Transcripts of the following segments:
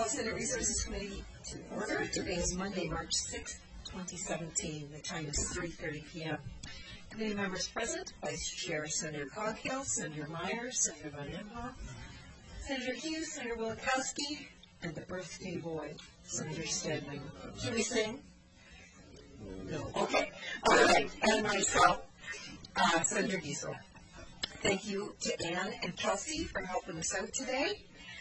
Senate Resources Committee to order. Today is Monday, March 6th, 2017. The time is 3:30 p.m. Committee members present: Vice Chair Senator Coghill, Senator Myers, Senator Van Imhoff, Senator Hughes, Senator Wielkowski, and the birthday boy, Senator Stedman. Can we sing? No. Okay. All right. And myself, Senator Giesel. Thank you to Ann and Kelsey for helping us out today.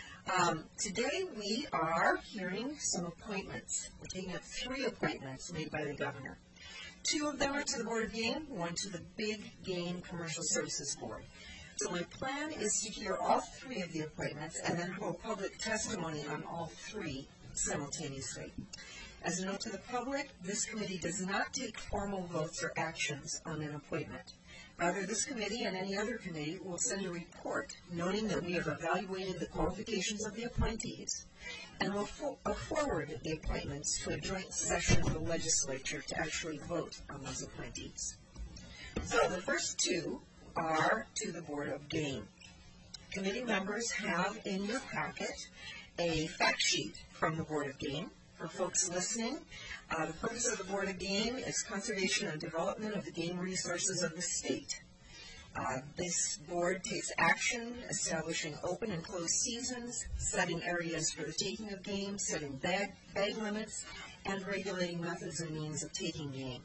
Today we are hearing some appointments. We're taking up 3 appointments made by the governor. 2 of them are to the Board of Game, 1 to the Big Game Commercial Services Board. So my plan is to hear all 3 of the appointments and then hold public testimony on all 3 simultaneously. As a note to the public, this committee does not take formal votes or actions on an appointment. Rather, this committee and any other committee will send a report noting that we have evaluated the qualifications of the appointees and will forward the appointments to a joint session of the legislature to actually vote on those appointees. So the first 2 are to the Board of Game. Committee members have in your packet a fact sheet from the Board of Game. For folks listening, the purpose of the Board of Game is conservation and development of the game resources of the state. This board takes action establishing open and closed seasons, setting areas for the taking of game, setting bag limits, and regulating methods and means of taking game.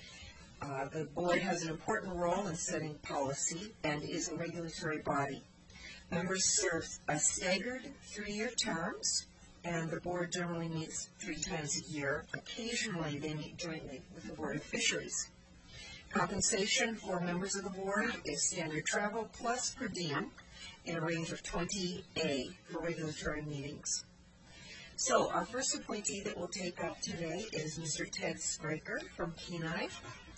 The board has an important role in setting policy and is a regulatory body. Members serve a staggered 3-year terms, and the board generally meets 3 times a year. Occasionally, they meet jointly with the Board of Fisheries. Compensation for members of the board is standard travel plus per diem in a range of $20A for regulatory meetings. So our first appointee that we'll take up today is Mr. Ted Spraker from Kenai.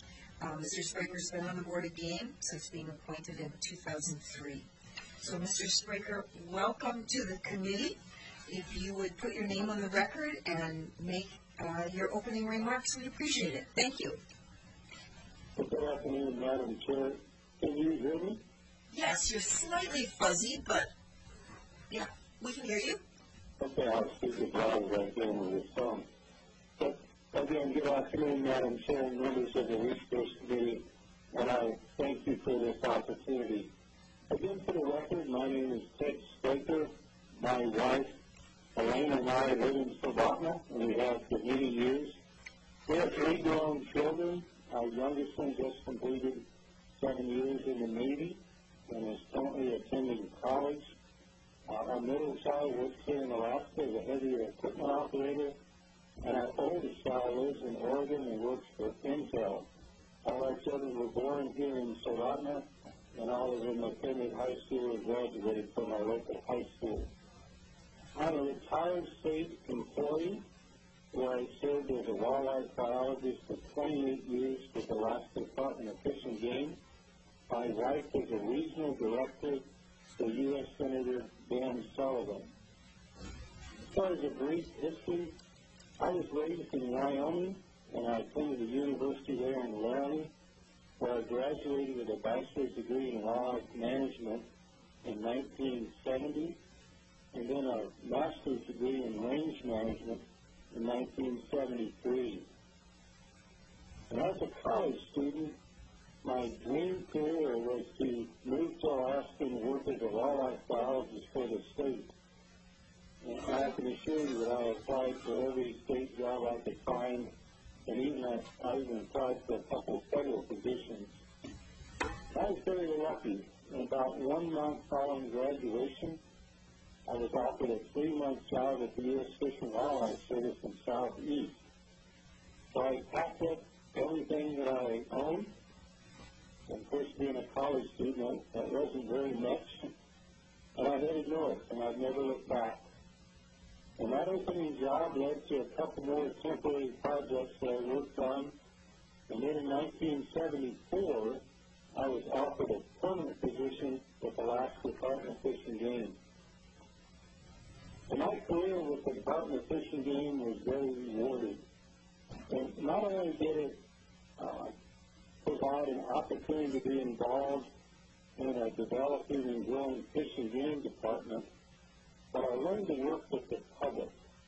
Mr. Spraker's been on the Board of Game since being appointed in 2003. So Mr. Spraker, welcome to the committee. If you would put your name on the record and make your opening remarks, we'd appreciate it. Thank you. Good afternoon, Madam Chair. Can you hear me? Yes, you're slightly fuzzy, but yeah, we can hear you. Okay, I'll speak as loud as I can with this phone. But again, good afternoon, Madam Chair and members of the Resource Committee, and I thank you for this opportunity. Again, for the record, my name is Ted Spraker. My wife, Elaine, and I live in Soldotna, and we have for many years. We have 3 grown children. Our youngest one just completed 7 years in the Navy and is currently attending college. Our middle child works here in Alaska as a heavy equipment operator, and our oldest child lives in Oregon and works for Intel. All our children were born here in Soldotna, and all of them attended high school and graduated from our local high school. I'm a retired state employee where I served as a wildlife biologist for 28 years with the Alaska Department of Fish and Game. My wife is a regional director for U.S. Senator Dan Sullivan. As far as a brief history, I was raised in Wyoming, and I attended the university there in Laramie, where I graduated with a bachelor's degree in wildlife management in 1970. And then a master's degree in range management in 1973. And as a college student, my dream career was to move to Alaska and work as a wildlife biologist for the state. And I can assure you that I applied for every state job I could find, and I even applied for a couple of federal positions. I was very lucky. In about 1 month following graduation, I was offered a 3-month job at the U.S. Fish and Wildlife Service in Southeast. So I packed up everything that I owned. And of course, being a college student, that wasn't very much. And I headed north, and I've never looked back. And that opening job led to a couple more temporary projects that I worked on. And then in 1974, I was offered a permanent position with the Alaska Department of Fish and Game. And my career with the Department of Fish and Game was very rewarding. And not only did it provide an opportunity to be involved in a developing and growing fish and game department, but I learned to work with the public.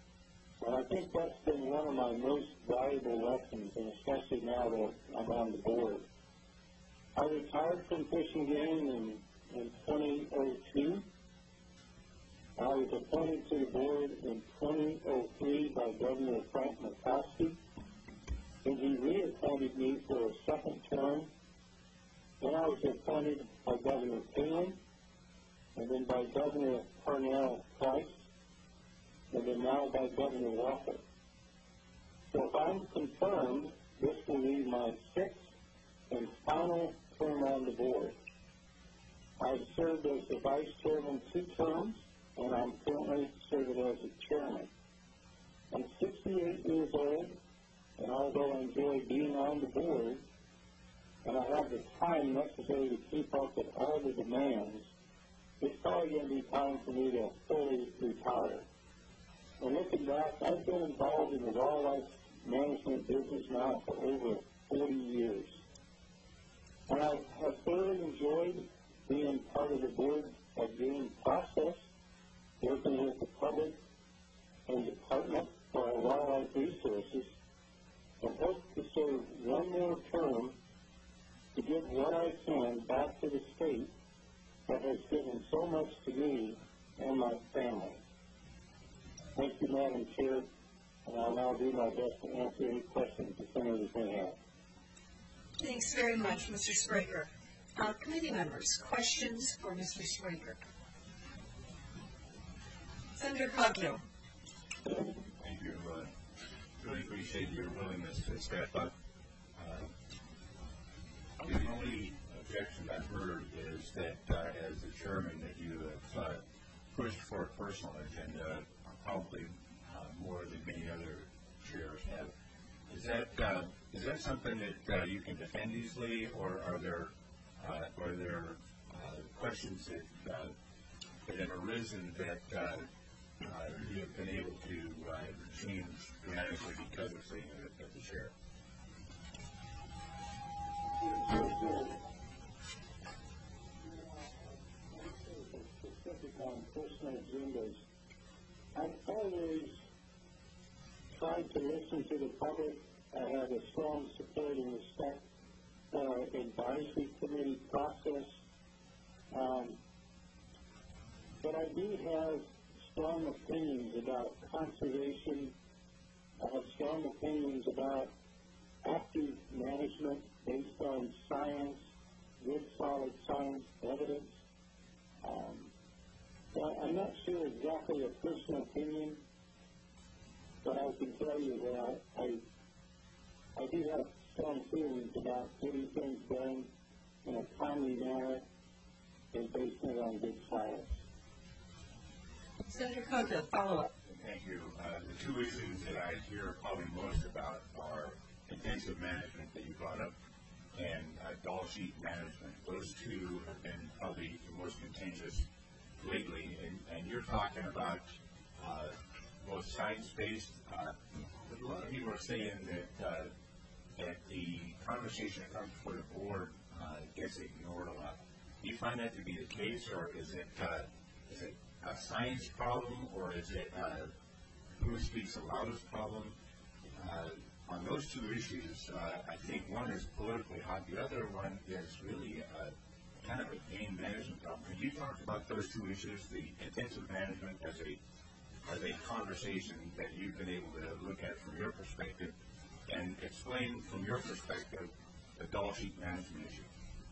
think that's been one of my most valuable lessons, and especially now that I'm on the board. I retired from fishing game in 2002. I was appointed to the board in 2003 by Governor Frank Murkowski, and he reappointed me for a second term. Then I was appointed by Governor Palin, and then by Governor Parnell Price, and then now by Governor Walker. So if I'm confirmed, this will be my sixth and final term on the board. I've served as the vice chairman 2 terms, and I'm currently serving as the chairman. I'm 68 years old, and although I enjoy being on the board, and I have the time necessary to keep up with all the demands, it's probably going to be time for me to fully retire. And looking back, I've been involved in the wildlife management business now for over 40 years. And I have thoroughly enjoyed being part of the board of game process, working with the public and department for our wildlife resources, and hope to serve one more term to give what I can back to the state that has given so much to me and my family. Thank you, Madam Chair, and I'll now do my best to answer any questions the senators may have. Thanks very much, Mr. Spraker. Committee members, questions for Mr. Spraker? Senator Coghill. Thank you. Really appreciate your willingness to step up. The only objection I've heard is that as the chairman that you have pushed for a personal agenda, probably more than many other chairs have. Is that something that you can defend easily, or are there questions that have arisen that you have been able to change dramatically because of staying as the chair? Specific on personal agendas, I've always tried to listen to the public. I have a strong support and respect for our advisory committee process. But I do have strong opinions about conservation. I have strong opinions about active management based on science, good solid science evidence. So I'm not sure exactly a personal opinion, but I can tell you that I do have strong feelings about getting things done in a timely manner and based on good science. Senator Coghill, follow-up. Thank you. The two issues that I hear probably most about are intensive management that you brought up and doll sheet management. Those two have been probably the most contentious lately, and you're talking about both science-based. A lot of people are saying that the conversation that comes before the board gets ignored a lot. Do you find that to be the case, or is it a science problem, or is it who speaks the loudest problem? On those two issues, I think one is politically hot. The other one is really kind of a game management problem. Could you talk about those two issues, the intensive management as a conversation that you've been able to look at from your perspective, and explain from your perspective the doll sheet management issue?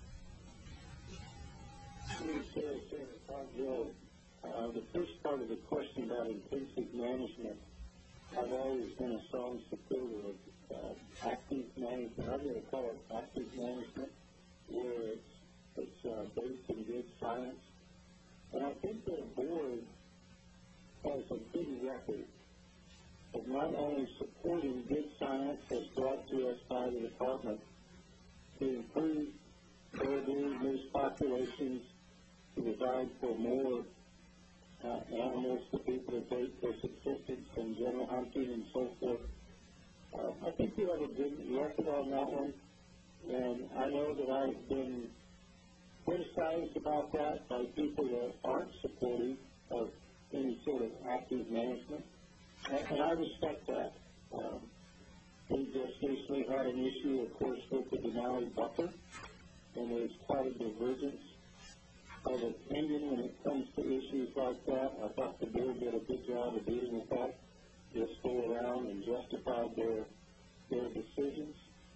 The first part of the question about intensive management, I've always been a strong supporter of active management. I'm going to call it active management, where it's based in good science. And I think the board has a good record of not only supporting good science as brought to us by the department to improve caribou moose populations, to provide for more animals for people to take their subsistence and general hunting and so forth. I think we have a good record on that one, and I know that I've been criticized about that by people that aren't supportive of any sort of active management. And I respect that. We just recently had an issue, of course, with the Denali buffer, and there's quite a divergence of opinion when it comes to issues like that. I thought the board did a good job of dealing with that, just go around and justified their decisions.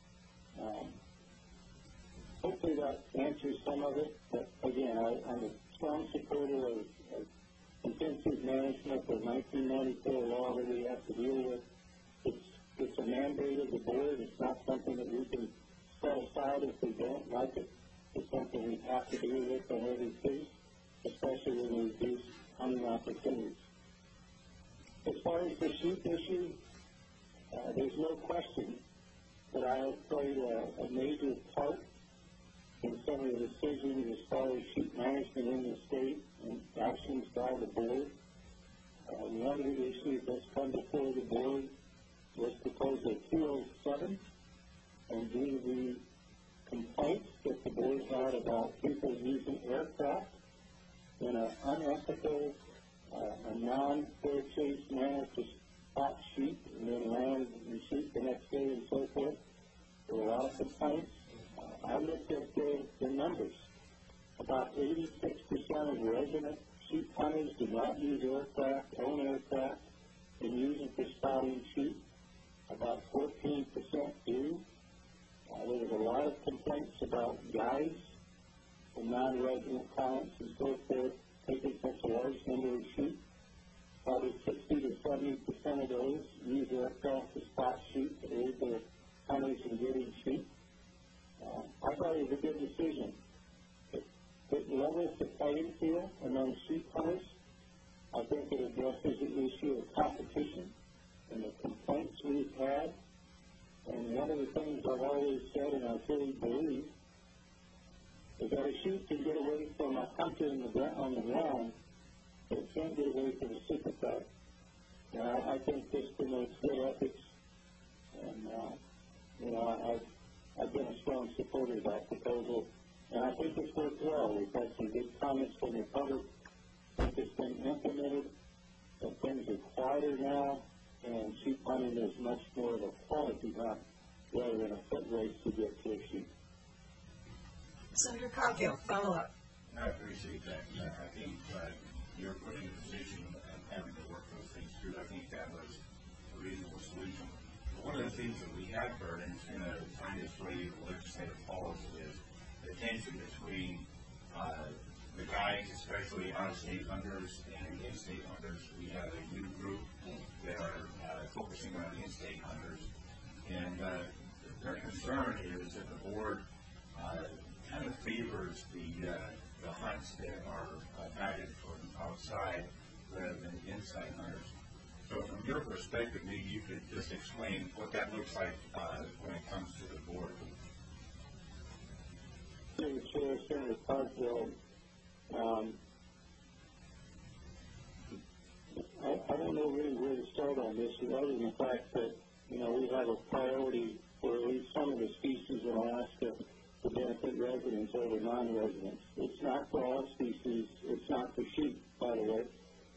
Hopefully that answers some of it, but again, I'm a strong supporter of intensive management, the 1994 law that we have to deal with. It's a mandate of the board. It's not something that we can set aside if we don't like it. It's something we have to deal with on every case, especially when we reduce hunting opportunities. As far as the sheep issue, there's no question that I have played a major part in some of the decisions as far as sheep management in the state and actions by the board. One of the issues that's come before the board was Proposal 207, and due to the complaints that the board had about people using aircraft in an unethical, a non-fair chase manner to spot sheep and then land and shoot the next day and so forth, there were a lot of complaints. I looked at the numbers. About 86% of resident sheep hunters do not use aircraft, own aircraft, and use it for spotting sheep. About 14% do. There was a lot of complaints about guides from non-resident clients and so forth taking such a large number of sheep. Probably 60 to 70% of those use aircraft to spot sheep to aid their hunters in getting sheep. I thought it was a good decision. It levels the playing field among sheep hunters. I think it addresses the issue of competition and the complaints we've had. And one of the things I've always said, and I fully believe, is that a sheep can get away from a hunter on the ground, but it can't get away from a sympathetic. I think this promotes good ethics, and I've been a strong supporter of that proposal, and I think it's worked well. We've had some good comments from the public. I think it's been implemented, and things are quieter now, and sheep hunting is much more of a quality hunt rather than a foot race to get to a sheep. Senator Coghill, follow up. I appreciate that. I think you're put in a position of having to work those things through. I think that was a reasonable solution. One of the things that we have heard, and it's going to find its way to legislative policy, is the tension between the guides, especially out-of-state hunters, and in-state hunters. We have a new group that are focusing on in-state hunters, and their concern is that the board kind of favors the hunts that are guided from outside rather than inside hunters. So from your perspective, maybe you could just explain what that looks like when it comes to the board. Chair, Senator Coghill, I don't know really where to start on this, other than the fact that, we have a priority for at least some of the species in Alaska to benefit residents over non-residents. It's not for all species. It's not for sheep, by the way.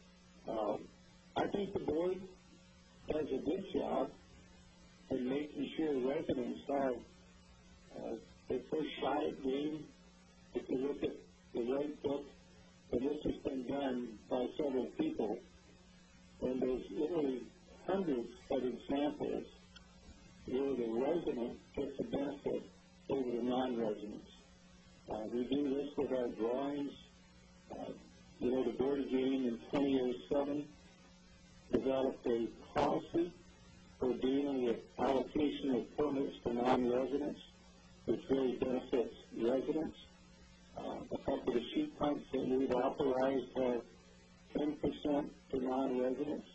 I think the board does a good job in making sure residents have their first shot at game. If you look at the Red Book, and this has been done by several people, and there's literally hundreds of examples where the resident gets a benefit over the non-residents. We do this with our drawings. The Board of Game in 2007 developed a policy for dealing with allocation of permits to non-residents, which really benefits residents. A couple of the sheep hunts that we've authorized have 10% to non-residents.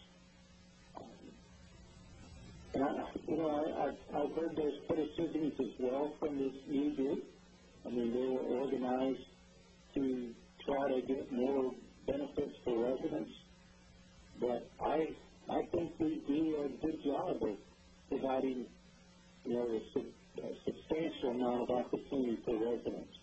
And I've heard those criticisms as well from this new group. I mean, they were organized to try to get more benefits for residents. But I think we do a good job of providing, a substantial amount of opportunity for residents.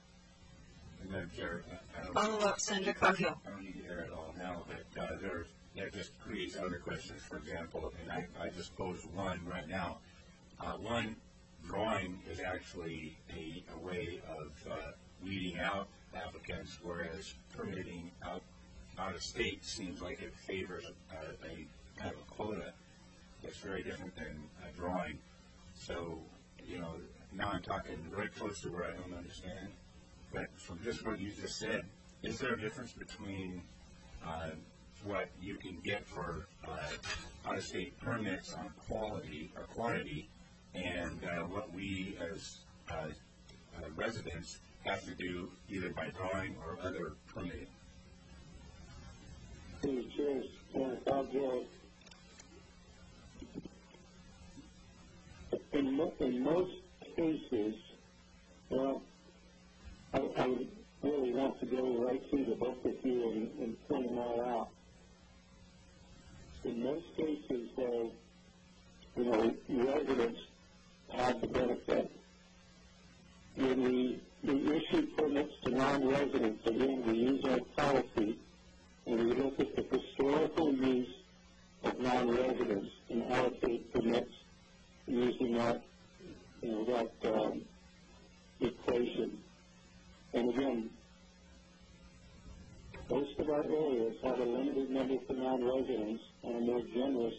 And then, Chair, Follow up, Senator Coghill. I don't need to air it all now, but there's that just creates other questions. For example, and I just posed one right now. One, drawing is actually a way of weeding out applicants, whereas permitting out of state seems like it favors a kind of a quota that's very different than drawing. So, now I'm talking right close to where I don't understand. But from just what you just said, is there a difference between what you can get for out-of-state permits on quality or quantity and what we as residents have to do either by drawing or other permitting? In most cases, well, I would really want to go right through the book with you and point them all out. In most cases, residents have the benefit. When we issue permits to non-residents, again, we use our policy and we look at the historical use of non-residents and allocate permits using that equation. And again, most of our areas have a limited number for non-residents and a more generous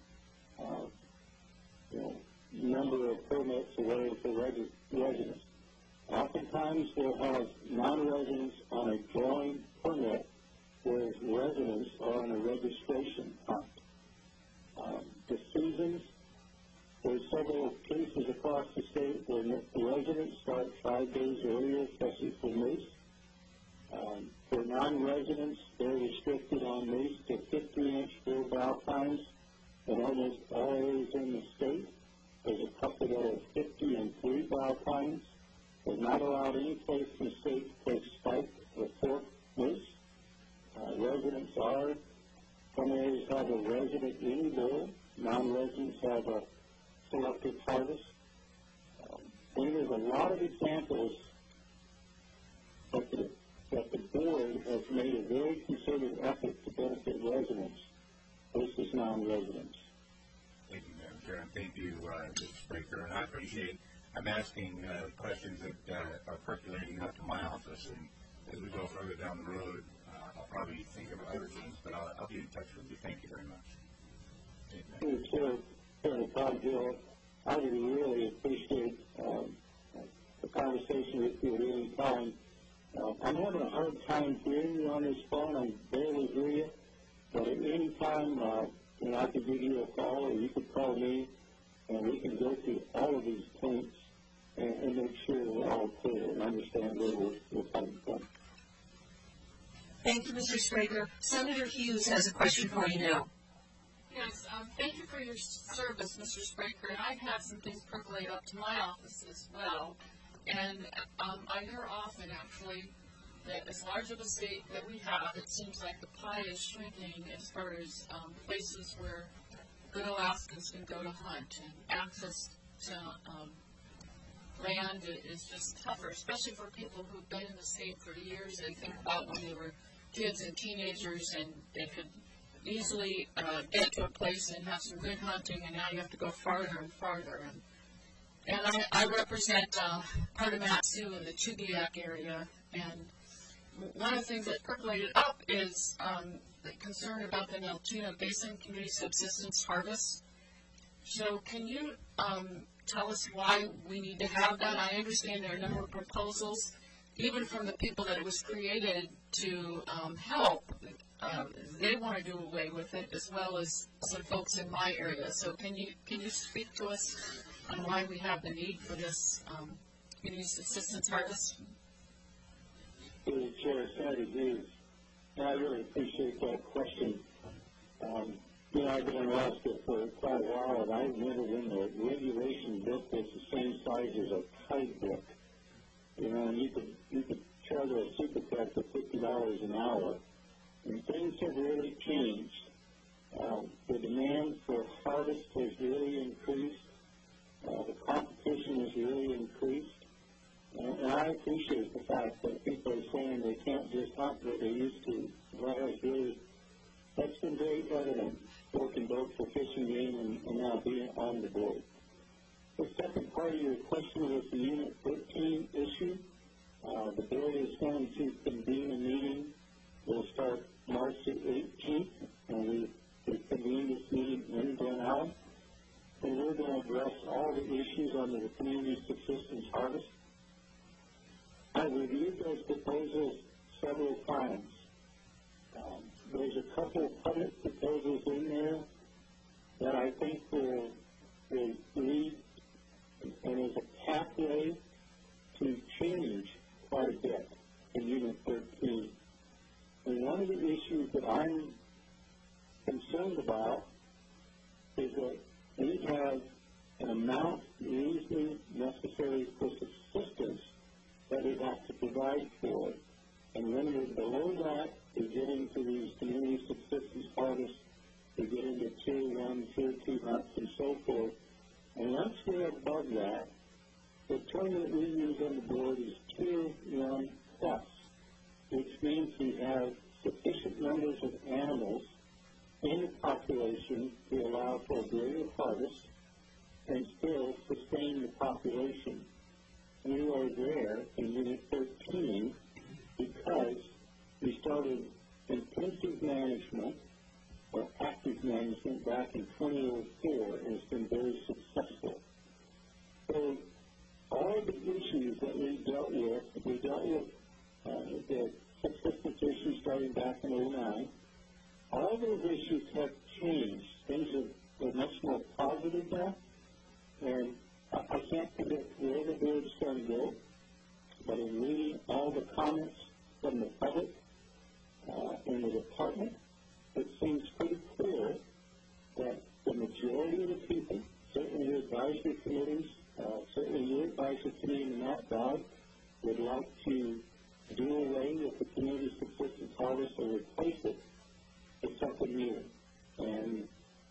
number of permits available for residents. Oftentimes we'll have non-residents on a drawing permit, whereas residents are on a registration hunt. The seasons, there's several cases across the state where the residents start 5 days earlier, especially for moose. For non-residents, they're restricted on moose to 50-inch full bow tines in almost all areas in the state. There's a couple that are 50 and 3 bow tines. They're not allowed any place in the state to take spike or fork moose. Residents are, some areas have a resident any bull. Non-residents have a selective harvest. There's a lot of examples that the board has made a very concerted effort to benefit residents versus non-residents. Thank you, Madam Chair, and thank you, Mr. Spraker. And I appreciate, I'm asking questions that are percolating up to my office, and as we go further down the road, I'll probably think of other things, but I'll be in touch with you. Thank you very much. Chair, I would really appreciate the conversation with you at any time. I'm having a hard time hearing you on this phone. I barely hear you. But at any time, I could give you a call, or you could call me, and we can go through all of these points and make sure we're all clear and understand where we're coming from. Thank you, Mr. Spraker. Senator Hughes has a question for you now. Yes, thank you for your service, Mr. Spraker. And I've had some things percolate up to my office as well. And I hear often, actually, that as large of a state that we have, it seems like the pie is shrinking as far as places where good Alaskans can go to hunt, and access to land is just tougher, especially for people who've been in the state for years. They think about when they were kids and teenagers, and they could easily get to a place and have some good hunting, and now you have to go farther and farther. And I represent part of Mat-Su in the Chugiak area, and one of the things that percolated up is the concern about the Neltuna Basin Community Subsistence Harvest. So can you tell us why we need to have that? I understand there are a number of proposals, even from the people that it was created to help. They want to do away with it, as well as some folks in my area. So can you speak to us on why we have the need for this community subsistence harvest? Chair, Senator Hughes, I really appreciate that question. I've been in Alaska for quite a while, and I remember when the regulation book was the same size as a kite book. And you could charge a super cat for $50 an hour. And things have really changed. The demand for harvest has really increased. The competition has really increased. And I appreciate the fact that people are saying they can't just hunt what they used to. That's been very on the board. The second part of your question was the Unit 13 issue. The board is going to convene a meeting. We'll start March the 18th, and we convene this meeting in Glen Allen. And we're going to address all the issues under the Community Subsistence Harvest. I reviewed those proposals several times. There's a couple of public proposals in there that I think will lead and is a pathway to change quite a bit in Unit 13. And one of the issues that I'm concerned about is that we have an amount reasonably necessary for subsistence that we have to provide for. And when we're below that, we get into these community subsistence harvests, we get into Tier 1, Tier 2 nuts, and so forth. And once we're above that, the term that we use on the board is Tier 1 plus, which means we have sufficient numbers of animals in the population to allow for a greater harvest and still sustain the population. We are there in Unit 13 because we started intensive management or active management back in 2004, and it's been very successful. So all the issues that we dealt with the subsistence issues starting back in 2009, all those issues have changed. Things are much more positive now, and I can't predict where the board's going to go, but in reading all the comments from the public in the department, it seems pretty clear that the majority of the people, certainly the advisory committees, certainly your advisory committee and Matt Dodd, would like to do away with the community subsistence harvest or replace it with something new. And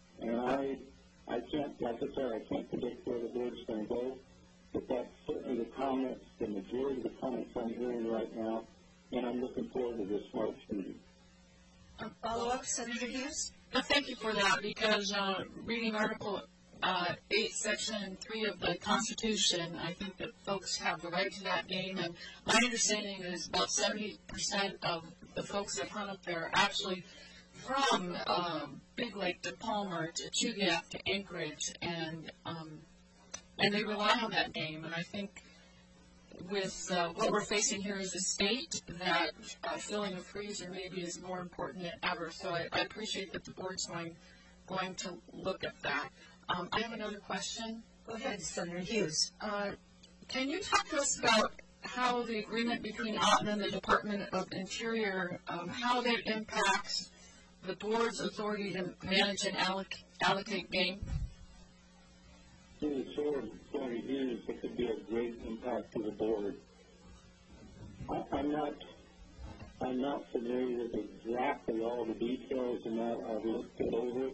I can't, like I said, I can't predict where the board's going to go, but that's certainly the comments, the majority of the comments I'm hearing right now, and I'm looking forward to this March meeting. Follow-up, Senator Hughes? Thank you for that, because reading Article 8, Section 3 of the Constitution, I think that folks have the right to that game, and my understanding is about 70% of the folks that hunt up there are actually from Big Lake to Palmer to Chugach to Anchorage, and they rely on that game. And I think with what we're facing here as a state, that filling a freezer maybe is more important than ever. So I appreciate that the board's going to look at that. I have another question. Go ahead, Senator Hughes. Can you talk to us about how the agreement between Otten and the Department of Interior, how that impacts the board's authority to manage and allocate game? Through the chair, Senator Hughes, it could be a great impact to the board. I'm not familiar with exactly all the details in that. I've looked it over.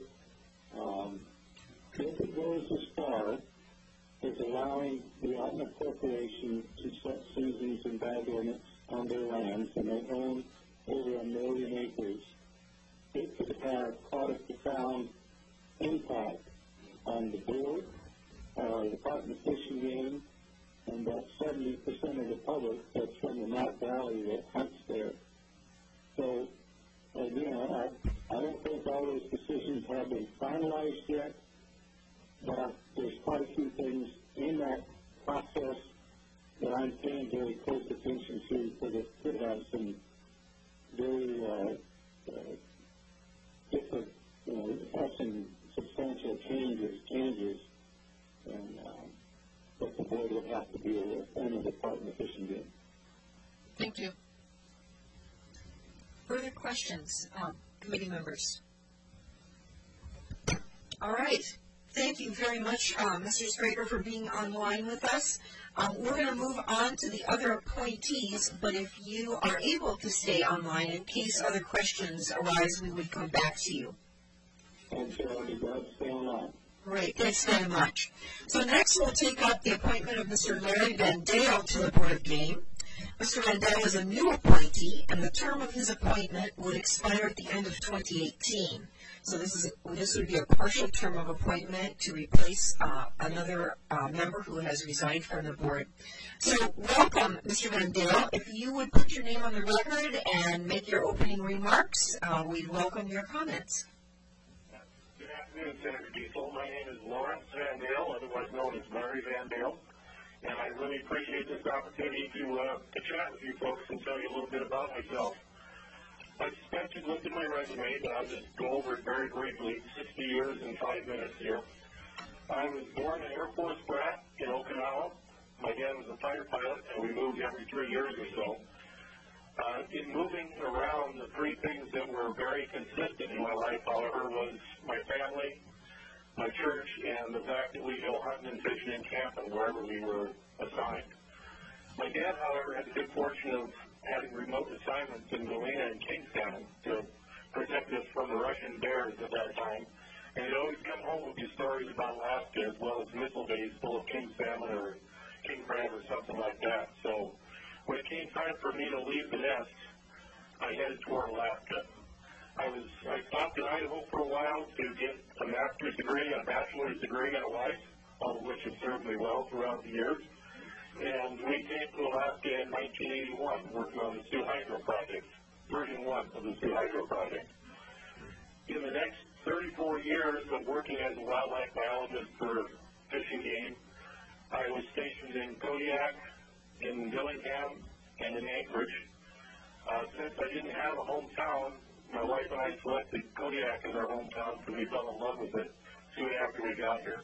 If it goes as far as allowing the Otten Corporation to set seasons and bag limits on their lands, and they own over 1 million acres, it could have quite a profound impact on the board, the Department of Fish and Game, and that 70% of the public that's from the Knott Valley that hunts there. So, again, I don't think all those decisions have been finalized yet, but there's quite a few things in that process that I'm paying very close attention to, because it could have some very different, have some substantial changes, and that the board would have to deal with, and the Department of Fish and Game. Thank you. Further questions, committee members? All right. Thank you very much, Mr. Straker, for being online with us. We're going to move on to the other appointees, but if you are able to stay online in case other questions arise, we would come back to you. And so I'll be glad to stay online. Great. Thanks very much. So next we'll take up the appointment of Mr. Larry Van Dale to the Board of Game. Mr. Van Dale is a new appointee, and the term of his appointment would expire at the end of 2018. So this would be a partial term of appointment to replace another member who has resigned from the board. So welcome, Mr. Van Dale. If you would put your name on the record and make your opening remarks, we'd welcome your comments. Good afternoon, Senator Diesel. My name is Lawrence Van Dale, otherwise known as Larry Van Dale, and I really appreciate this opportunity to chat with you folks and tell you a little bit about myself. I suspect you've looked at my resume, but I'll just go over it very briefly. 60 years and 5 minutes here. I was born an Air Force brat in Okinawa. My dad was a fighter pilot, and we moved every 3 years or so. In moving around, the three things that were very consistent in my life, however, was my family, my church, and the fact that we go hunting and fishing and camping wherever we were assigned. My dad, however, had the good fortune of having remote assignments in Galena and King Salmon to protect us from the Russian bears at that time. And he'd always come home with these stories about Alaska, as well as missile bays full of king salmon or king crab or something like that. So when it came time for me to leave the nest, I headed toward Alaska. I stopped in Idaho for a while to get a master's degree, a bachelor's degree, and a wife, all of which have served me well throughout the years. And we came to Alaska in 1981, working on the Sioux Hydro Project, version 1 of the Sioux Hydro Project. In the next 34 years of working as a wildlife biologist for Fish and Game, I was stationed in Kodiak, in Dillingham, and in Anchorage. Since I didn't have a hometown, my wife and I selected Kodiak as our hometown because we fell in love with it soon after we got here.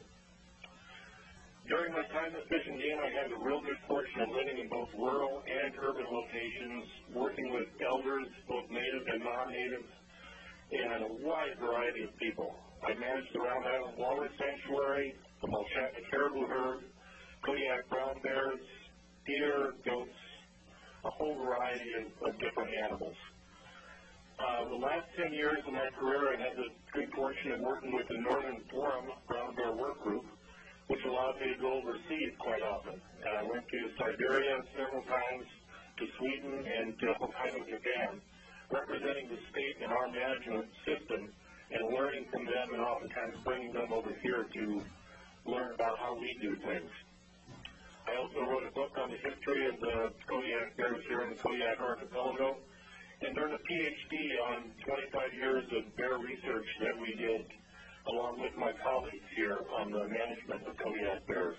During my time at Fish and Game, I had the real good fortune of living in both rural and urban locations, working with elders, both native and non-native, and a wide variety of people. I managed the Round Island Walrus Sanctuary, the Mulchatna Caribou Herd, Kodiak brown bears, deer, goats, a whole variety of different animals. The last 10 years of my career, I had the good fortune of working with the Northern Forum Brown Bear Work Group, which allowed me to go overseas quite often. And I went to Siberia several times, to Sweden, and to Hokkaido, Japan, representing the state in our management system and learning from them and oftentimes bringing them over here to learn about how we do things. I also wrote a book on the history of the Kodiak bears here in the Kodiak Archipelago and earned a PhD on 25 years of bear research that we did along with my colleagues here on the management of Kodiak bears.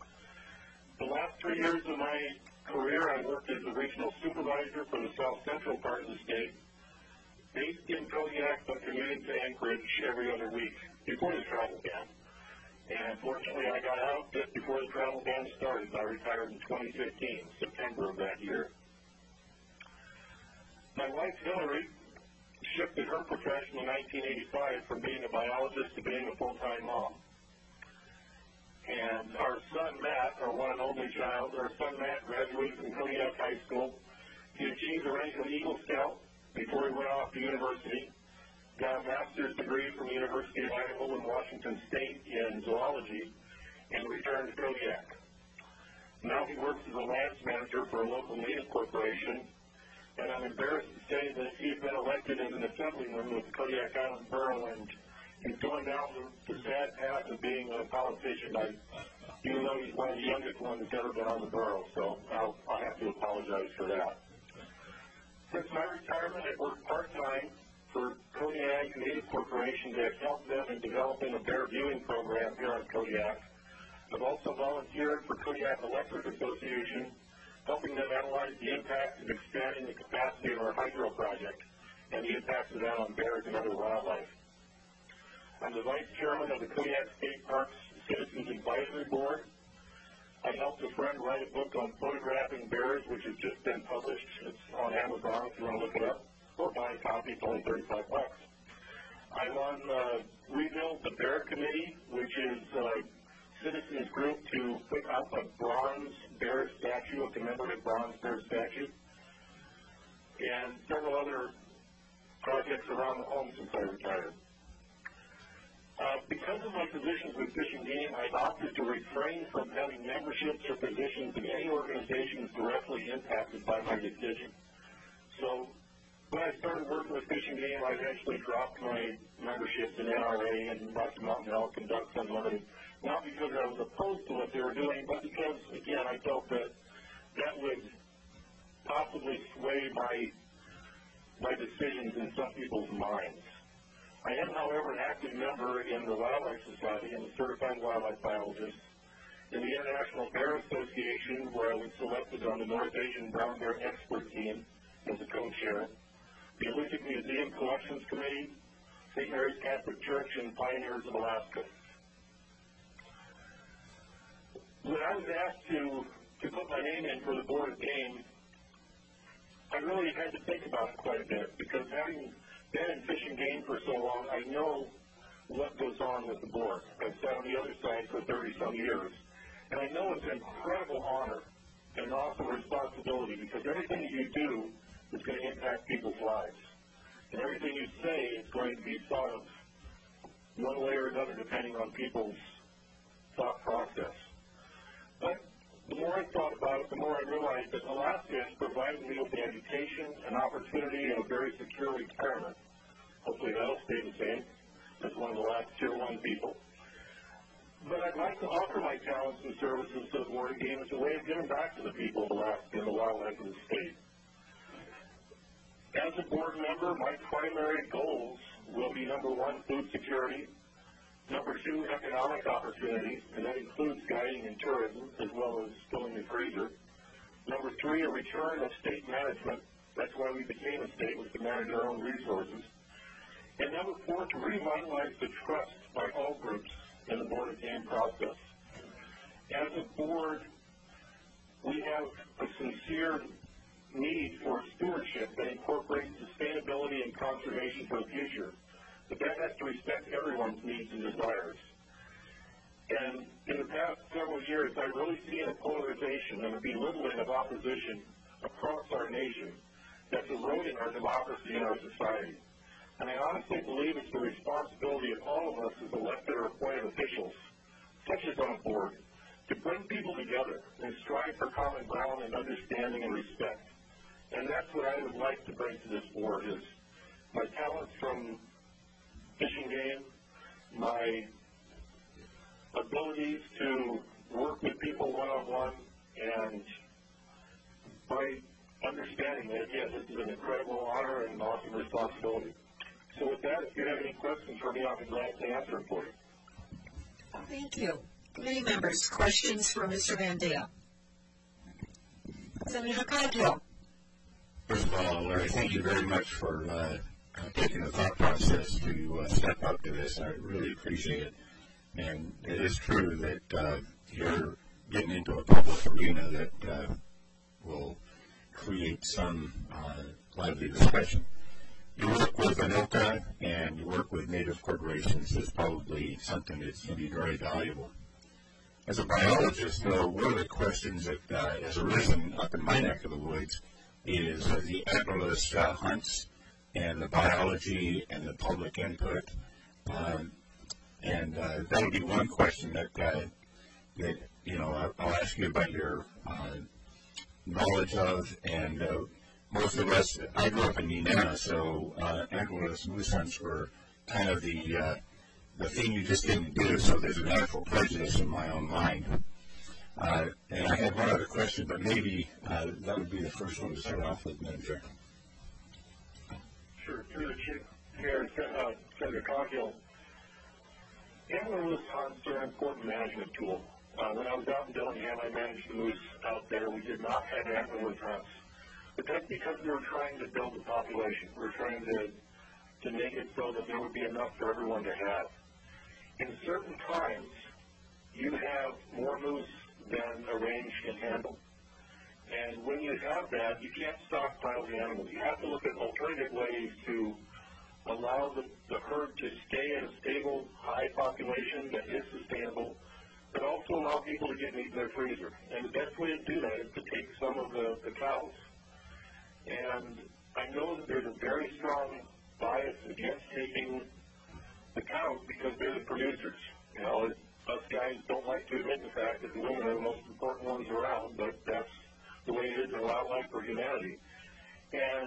The last 3 years of my career, I worked as a regional supervisor for the south central part of the state, based in Kodiak but commuting to Anchorage every other week before the travel ban. And fortunately, I got out just before the travel ban started. I retired in 2015, September of that year. My wife, Hillary, shifted her profession in 1985 from being a biologist to being a full-time mom. And our son, Matt, our one and only child, graduated from Kodiak High School. He achieved the rank of Eagle Scout before he went off to university, got a master's degree from the University of Idaho in Washington State in zoology, and returned to Kodiak. Now he works as a lands manager for a local native corporation, and I'm embarrassed to say that he's been elected as an assemblyman with the Kodiak Island Borough, and he's going down the sad path of being a politician, even though he's one of the youngest ones that's ever been on the borough, so I'll have to apologize for that. Since my retirement, I've worked part-time for Kodiak Native Corporation to help them in developing a bear viewing program here on Kodiak. I've also volunteered for Kodiak Electric Association, helping them analyze the impact of expanding the capacity of our hydro project and the impacts of that on bears and other wildlife. I'm the vice chairman of the Kodiak State Parks Citizens Advisory Board. I helped a friend write a book on photographing bears, which has just been published. It's on Amazon if you want to look it up, or buy a copy. It's only $35. I'm on Rebuild the Bear Committee, which is citizens group to put up a bronze bear statue, a commemorative bronze bear statue, and several other projects around the home since I retired. Because of my positions with Fish and Game, I've opted to refrain from having memberships or positions in any organizations directly impacted by my decision. So when I started working with Fish and Game, I eventually dropped my membership in NRA and Rocky Mountain Elk and Ducks Unlimited, not because I was opposed to what they were doing, but because, again, I felt that that would possibly sway my decisions in some people's minds. I am, however, an active member in the Wildlife Society and a certified wildlife biologist, in the International Bear Association, where I was selected on the North Asian Brown Bear Expert Team as a co-chair, the Olympic Museum Collections Committee, St. Mary's Catholic Church, and Pioneers of Alaska. When I was asked to put my name in for the Board of Game, I really had to think about it quite a bit, because having been in Fish and Game for so long, I know what goes on with the board. I've sat on the other side for 30-some years, and I know it's an incredible honor and also responsibility, because everything that you do is going to impact people's lives. And everything you say is going to be thought of one way or another depending on people's thought process. But the more I thought about it, the more I realized that Alaska has provided me with the education, an opportunity, and a very secure retirement. Hopefully that'll stay the same as one of the last Tier 1 people. But I'd like to offer my talents and services to the Board of Game as a way of giving back to the people of Alaska and the wildlife of the state. As a board member, my primary goals will be, number one, food security, number two, economic opportunities, and that includes guiding and tourism, as well as filling the freezer. Number three, a return of state management. That's why we became a state, was to manage our own resources. And number four, to revitalize the trust by all groups in the Board of Game process. As a board, we have a sincere need for stewardship that incorporates sustainability and conservation for the future. But that has to respect everyone's needs and desires. And in the past several years, I've really seen a polarization and a belittling of opposition across our nation that's eroding our democracy and our society. And I honestly believe it's the responsibility of all of us as elected or appointed officials, such as on a board, to bring people together and strive for common ground and understanding and respect. And that's what I would like to bring to this board, is my talents from Fish and Game, my abilities to work with people one-on-one, and my understanding that, again, this is an incredible honor and an awesome responsibility. So with that, if you have any questions for me, I'll be glad to answer them for you. Thank you. Committee members, questions for Mr. Van Dale? Senator Coghill. First of all, Larry, thank you very much for taking the thought process to step up to this. I really appreciate it. And it is true that you're getting into a public arena that will create some lively discussion. You work with ANOCA and you work with Native corporations is probably something that's going to be very valuable. As a biologist, though, one of the questions that has arisen up in my neck of the woods is the antlerless hunts and the biology and the public input. And that would be one question that I'll ask you about your knowledge of. And most of us, I grew up in Nenana, so antlerless moose hunts were kind of the thing you just didn't do, so there's a natural prejudice in my own mind. And I had one other question, but maybe that would be the first one to start off with, Madam Chair. Sure. Through the chair, Senator Coghill, antlerless hunts are an important management tool. When I was out in Dillingham, I managed the moose out there. We did not have antlerless hunts. But that's because we were trying to build the population. We were trying to make it so that there would be enough for everyone to have. In certain times, you have more moose than a range can handle. And when you have that, you can't stockpile the animals. You have to look at alternative ways to allow the herd to stay at a stable, high population that is sustainable, but also allow people to get meat in their freezer. And the best way to do that is to take some of the cows. And I know that there's a very strong bias against taking the cows because they're the producers. You know, us guys don't like to admit the fact that the women are the most important ones around, but that's the way it is in wildlife for humanity. And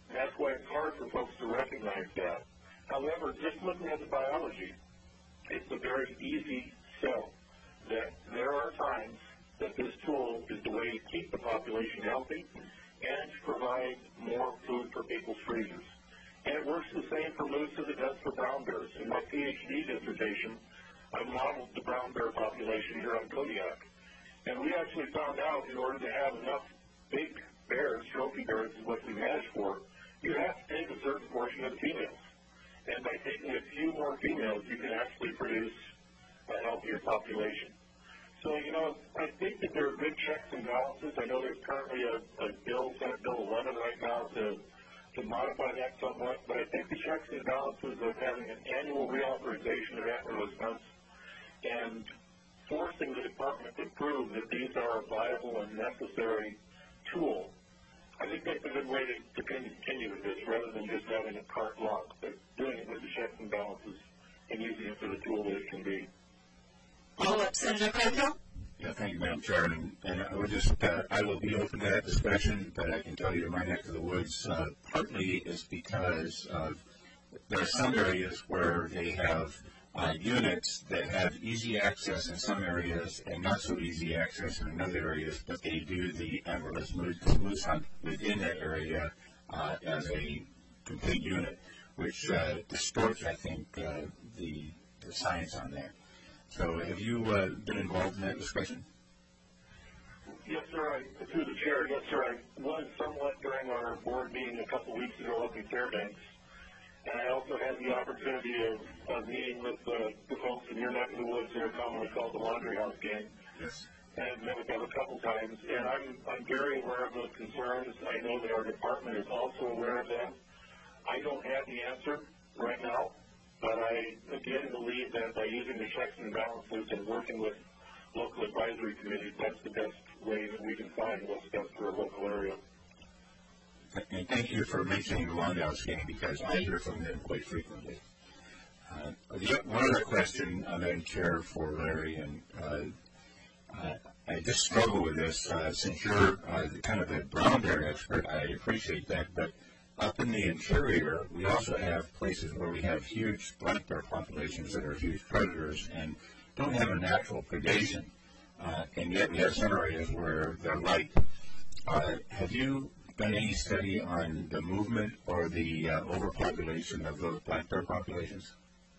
That's why it's hard for folks to recognize that. However, just looking at the biology, it's a very easy sell that there are times that this tool is the way to keep the population healthy and to provide more food for people's freezers. And it works the same for moose as it does for brown bears. In my PhD dissertation, I modeled the brown bear population here on Kodiak. And we actually found out in order to have enough big bears, trophy bears is what we manage for, you have to take a certain portion of the females. And by taking a few more females, you can actually produce a healthier population. So, I think that there are good checks and balances. I know there's currently a bill, Senate Bill 11 right now to modify that somewhat, but I think the checks and balances of having an annual reauthorization of antlerless hunts and forcing the department to prove that these are a viable and necessary tool, I think that's a good way to continue with this rather than just having a carte blanche, but doing it with the checks and balances and using it for the tool that it can be. Follow-up, Senator Crankville? Yeah, thank you, Madam Chair. And I would just, I will be open to that discussion, but I can tell you my neck of the woods partly is because there are some areas where they have units that have easy access in some areas and not so easy access in other areas, but they do the antlerless moose hunt within that area as a complete unit, which distorts, I think, the science on that. So have you been involved in that discussion? Yes, sir. Through the chair, yes, sir. I was somewhat during our board meeting a couple weeks ago up in Fairbanks. And I also had the opportunity of meeting with the folks in your neck of the woods that are commonly called the Laundry House Gang. Yes. And met with them a couple times. And I'm very aware of those concerns. I know that our department is also aware of them. I don't have the answer right now, but I again believe that by using the checks and balances and working with local advisory committees, that's the best way that we can find what's best for a local area. And thank you for mentioning the Longhouse Gang because I hear from them quite frequently. One other question, Madam Chair, for Larry, and I just struggle with this since you're kind of a brown bear expert. I appreciate that, but up in the interior, we also have places where we have huge black bear populations that are huge predators and don't have a natural predation, and yet we have some areas where they're light. Have you done any study on the movement or the overpopulation of those black bear populations?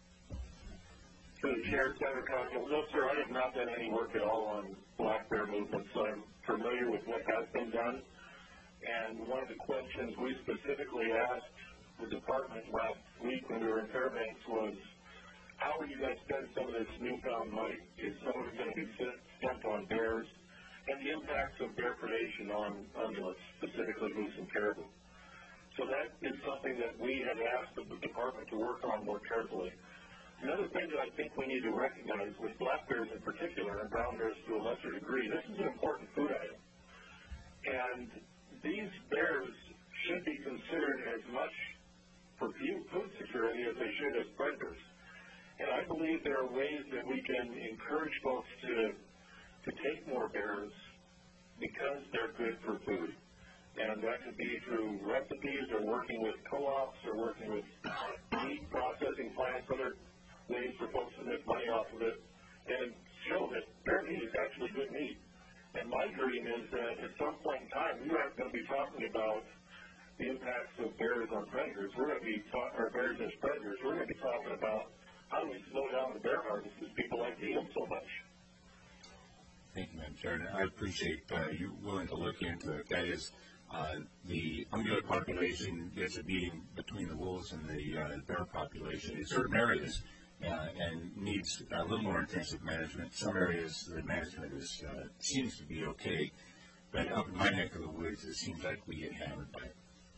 To the chair, Senator Coghill, no, sir, I have not done any work at all on black bear movements. I'm familiar with what has been done. And one of the questions we specifically asked the department last week when we were in Fairbanks was, how are you going to spend some of this newfound money? Is some of it going to be spent on bears? And the impacts of bear predation on ungulates, specifically moose and caribou. So that is something that we have asked the department to work on more carefully. Another thing that I think we need to recognize with black bears in particular, and brown bears to a lesser degree, this is an important food item. And these bears should be considered as much for food security as they should as predators. And I believe there are ways that we can encourage folks to take more bears because they're good for food. And that could be through recipes or working with co-ops or working with meat processing plants, other ways for folks to make money off of it and show that bear meat is actually good meat. And my dream is that at some point in time, we aren't going to be talking about the impacts of bears on predators. We're going to be or bears as predators. We're going to be talking about how do we slow down the bear harvest because people like to eat them so much. Thank you, Madam Chair. I appreciate you willing to look into it. That is, the ungulate population gets a beating between the wolves and the bear population in certain areas and needs a little more intensive management. Some areas the management is seems to be okay, but up in my neck of the woods, it seems like we get hammered by it.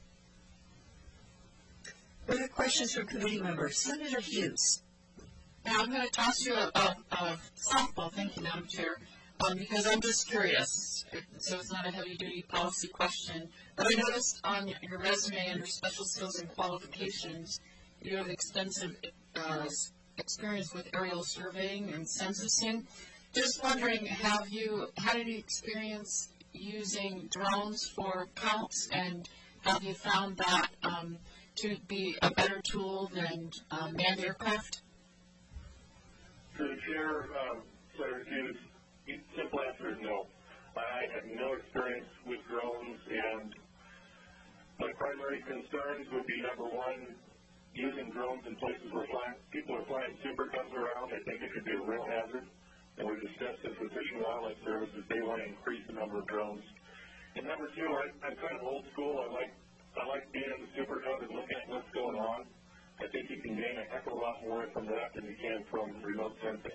Further questions from committee members? Senator Hughes. Now I'm going to toss you a softball. Thank you, Madam Chair. Because I'm just curious, so it's not a heavy-duty policy question, but I noticed on your resume under special skills and qualifications, you have extensive experience with aerial surveying and censusing. Just wondering, had any experience using drones for counts, and Have you found that to be a better tool than manned aircraft? Through the chair, Senator Hughes, the simple answer is no. I have no experience with drones, and my primary concerns would be, number one, using drones in places where people are flying Super Cubs around. I think it could be a real hazard. And we've discussed this with Fish and Wildlife Service that they want to increase the number of drones. And number two, I'm kind of old school. I like being in the Super Cub and looking at what's going on. I think you can gain a heck of a lot more from that than you can from remote sensing.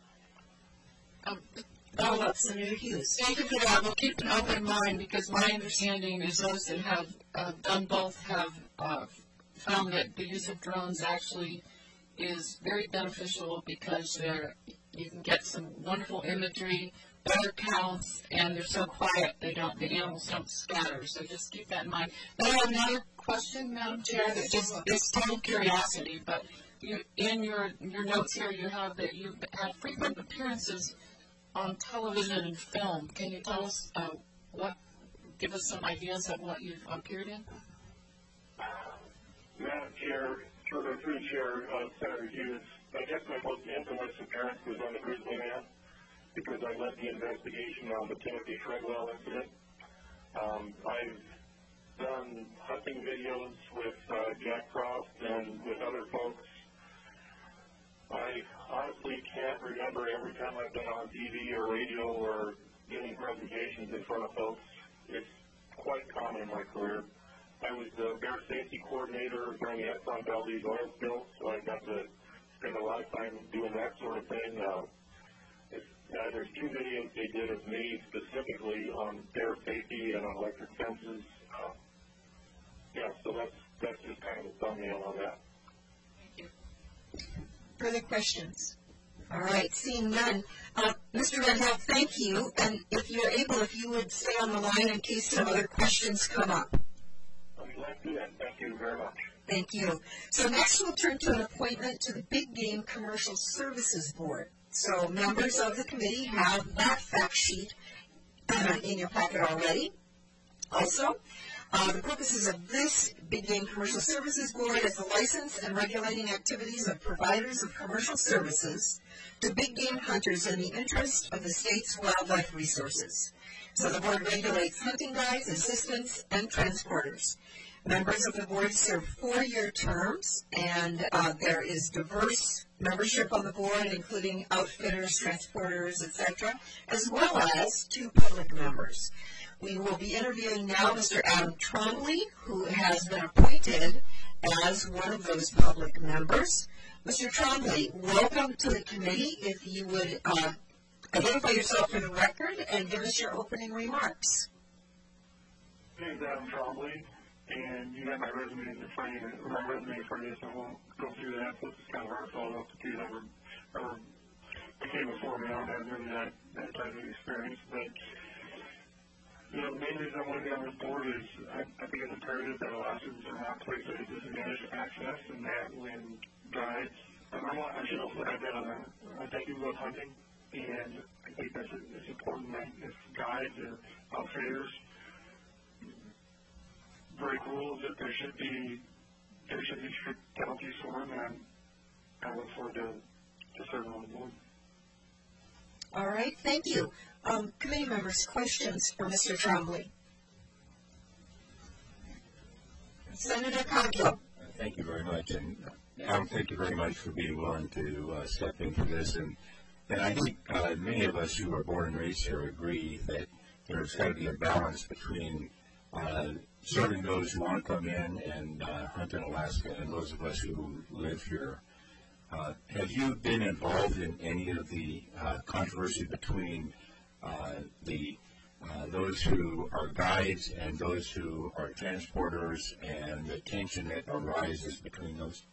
Senator Hughes. Thank you for that. We'll keep an open mind because my understanding is those that have done both have found that the use of drones actually is very beneficial because you can get some wonderful imagery, better counts, and they're so quiet the animals don't scatter. So just keep that in mind. Then I have another question, Madam Chair, that just is total curiosity, but in your notes here you have that you've had frequent appearances on television and film. Can you tell us give us some ideas of what you've appeared in? Madam Chair, through the Chair, Senator Hughes, I guess my most infamous appearance was on the Grizzly Man because I led the investigation on the Timothy Treadwell incident. I've done hunting videos with Jack Frost and with other folks. I honestly can't remember every time I've been on TV or radio or giving presentations in front of folks. It's quite common in my career. I was the bear safety coordinator during the Exxon Valdez oil spill, so I got to spend a lot of time doing that sort of thing. There's two videos they did of me specifically on bear safety and on electric fences. So that's just kind of a thumbnail on that. Thank you. Further questions? All right, seeing none. Mr. Redhill, thank you. And if you're able, if you would stay on the line in case some other questions come up. I'd like to do that. Thank you very much. Thank you. So next we'll turn to an appointment to the Big Game Commercial Services Board. So members of the committee have that fact sheet in your packet already. Also, the purposes of this Big Game Commercial Services Board is the license and regulating activities of providers of commercial services to big game hunters in the interest of the state's wildlife resources. So the board regulates hunting guides, assistants, and transporters. Members of the board serve 4-year terms, and there is diverse membership on the board, including outfitters, transporters, etc., as well as 2 public members. We will be interviewing now Mr. Adam Trombley, who has been appointed as one of those public members. Mr. Trombley, welcome to the committee. If you would identify yourself for the record and give us your opening remarks. My name is Adam Trombley, and you have my resume in front of you, so I won't go through that. So it's kind of hard to follow up to that or became before me. I don't have really that type of experience, but the main reason I want to be on this board is I think it's imperative that Alaskans are not placed at a disadvantage of access, and that when guides, I should also add that I do love hunting, and I think it's important that if guides or outfitters break rules, that there should be strict penalties for them, and I look forward to serving on the board. All right, thank you. Committee members, questions for Mr. Trombley? Senator Coghill. Thank you very much, and Adam, thank you very much for being willing to step into this. And I think many of us who are born and raised here agree that there's got to be a balance between serving those who want to come in and hunt in Alaska and those of us who live here. Have you been involved in any of the controversy between those who are guides and those who are transporters and the tension that arises between those?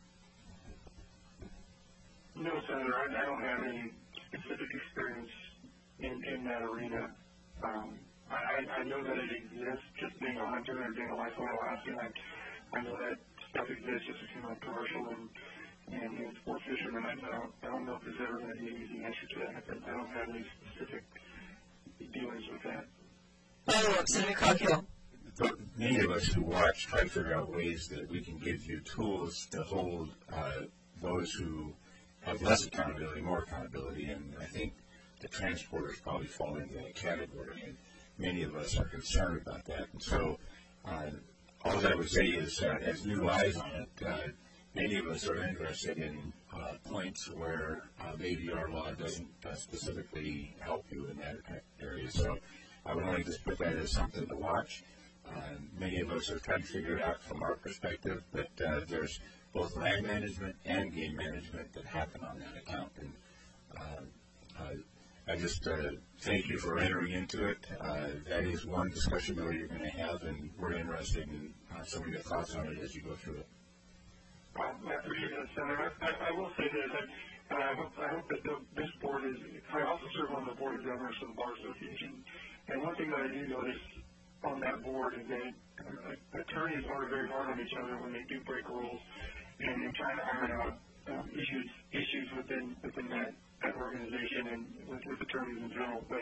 No, Senator, I don't have any specific experience in that arena. I know that it exists, just being a hunter and being a lifelong Alaskan. I know that stuff exists just as a commercial and sports fishermen. I don't know if there's ever going to be an easy answer to that. I don't have any specific dealings with that. Senator Coghill. many of us who watch try to figure out ways that we can give you tools to hold those who have less accountability, more accountability, and I think the transporters probably fall into that category, and many of us are concerned about that. And so all I would say is, as new eyes on it, many of us are interested in points where maybe our law doesn't specifically help you in that area. So I would only just put that as something to watch. Many of us are trying to figure it out from our perspective, but there's both land management and game management that happen on that account. And I just thank you for entering into it. That is one discussion that you're going to have, and we're interested in some of your thoughts on it as you go through it. I appreciate that, Senator. I will say this. I hope that this board is. I also serve on the board of governors for the Bar Association, and one thing that I do notice on that board is that attorneys are very hard on each other when they do break rules and try to iron out issues within that organization and with attorneys in general. But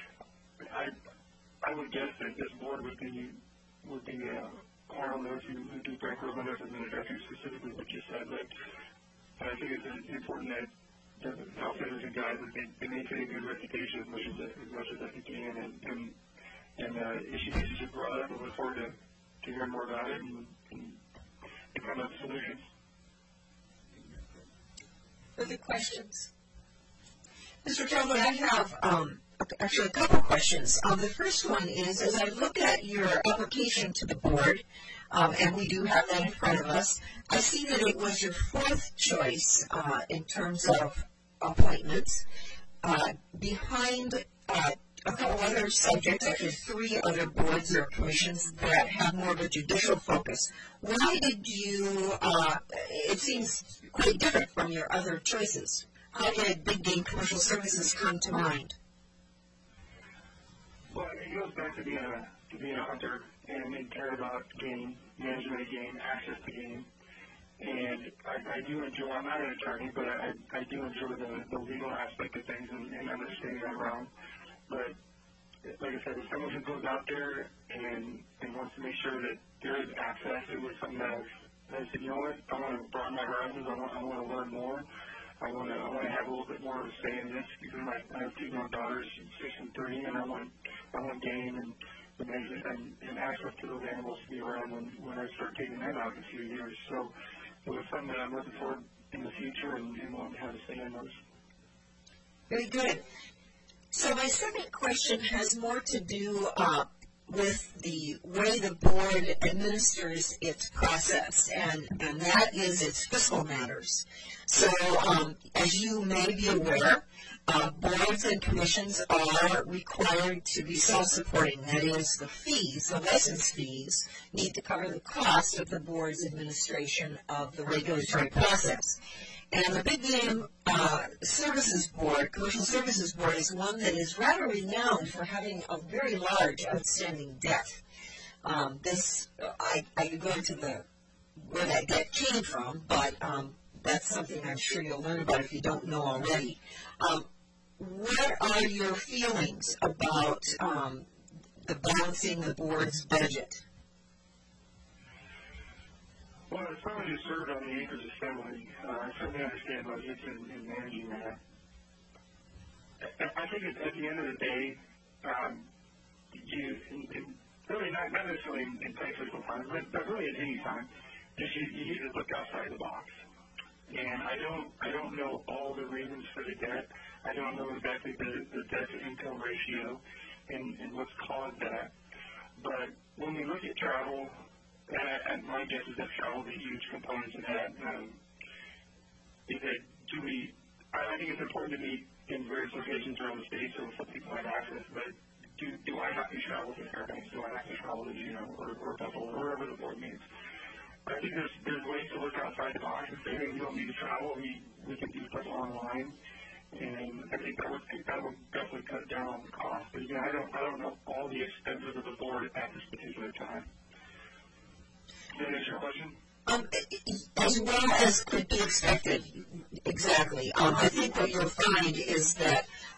I would guess that this board would be hard on those who do break rules. I know this isn't addressing specifically what you said, but I think it's important that the outfitters and guys that they maintain a good reputation as much as they can, and issues you brought up. I look forward to hearing more about it and come up with solutions. Further questions? Mr. Talbot, I have actually a couple questions. The first one is, as I look at your application to the board, and we do have that in front of us, I see that it was your fourth choice in terms of appointments, behind a couple other subjects, actually 3 other boards or commissions that have more of a judicial focus. Why did you, it seems quite different from your other choices. How did Big Game Commercial Services come to mind? Well, it goes back to being a hunter and care about game, management of game, access to game. And I do enjoy, I'm not an attorney, but I do enjoy the legal aspect of things and understanding that realm. But like I said, if someone who goes out there and wants to make sure that there is access, it was something that I said, you know what, I want to broaden my horizons, I want to learn more. I want to have a little bit more of a say in this because I have 2 young daughters, 6 and 3, and I want game and access to those animals to be around when I start taking them out in a few years. So it was something that I'm looking forward in the future and want to have a say in those. Very good. So my second question has more to do with the way the board administers its process, and that is its fiscal matters. So as you may be aware, boards and commissions are required to be self-supporting. That is, the fees, the license fees, need to cover the cost of the board's administration of the regulatory process. And the Big Game Services Board, Commercial Services Board, is one that is rather renowned for having a very large outstanding debt. I could go into where that debt came from, but that's something I'm sure you'll learn about if you don't know already. What are your feelings about the balancing the board's budget? Well, as someone who served on the Acres Assembly, I certainly understand budgets and managing that. I think at the end of the day, really not necessarily in tight fiscal times, but really at any time, you need to look outside the box. And I don't know all the reasons for the debt. I don't know exactly the debt-to-income ratio and what's caused that. But when we look at travel, and my guess is that travel is a huge component to that. I think it's important to meet in various locations around the state so some people have access, but do I have to travel to Fairbanks? Do I have to travel to Juneau or Buffalo or wherever the board meets? I think there's ways to look outside the box and say, hey, we don't need to travel. We can do stuff online. And I think that would definitely cut down on the cost. But again, I don't know all the expenses of the board at this particular time. Does that answer your question? As well as could be expected, exactly. I think what you'll find is that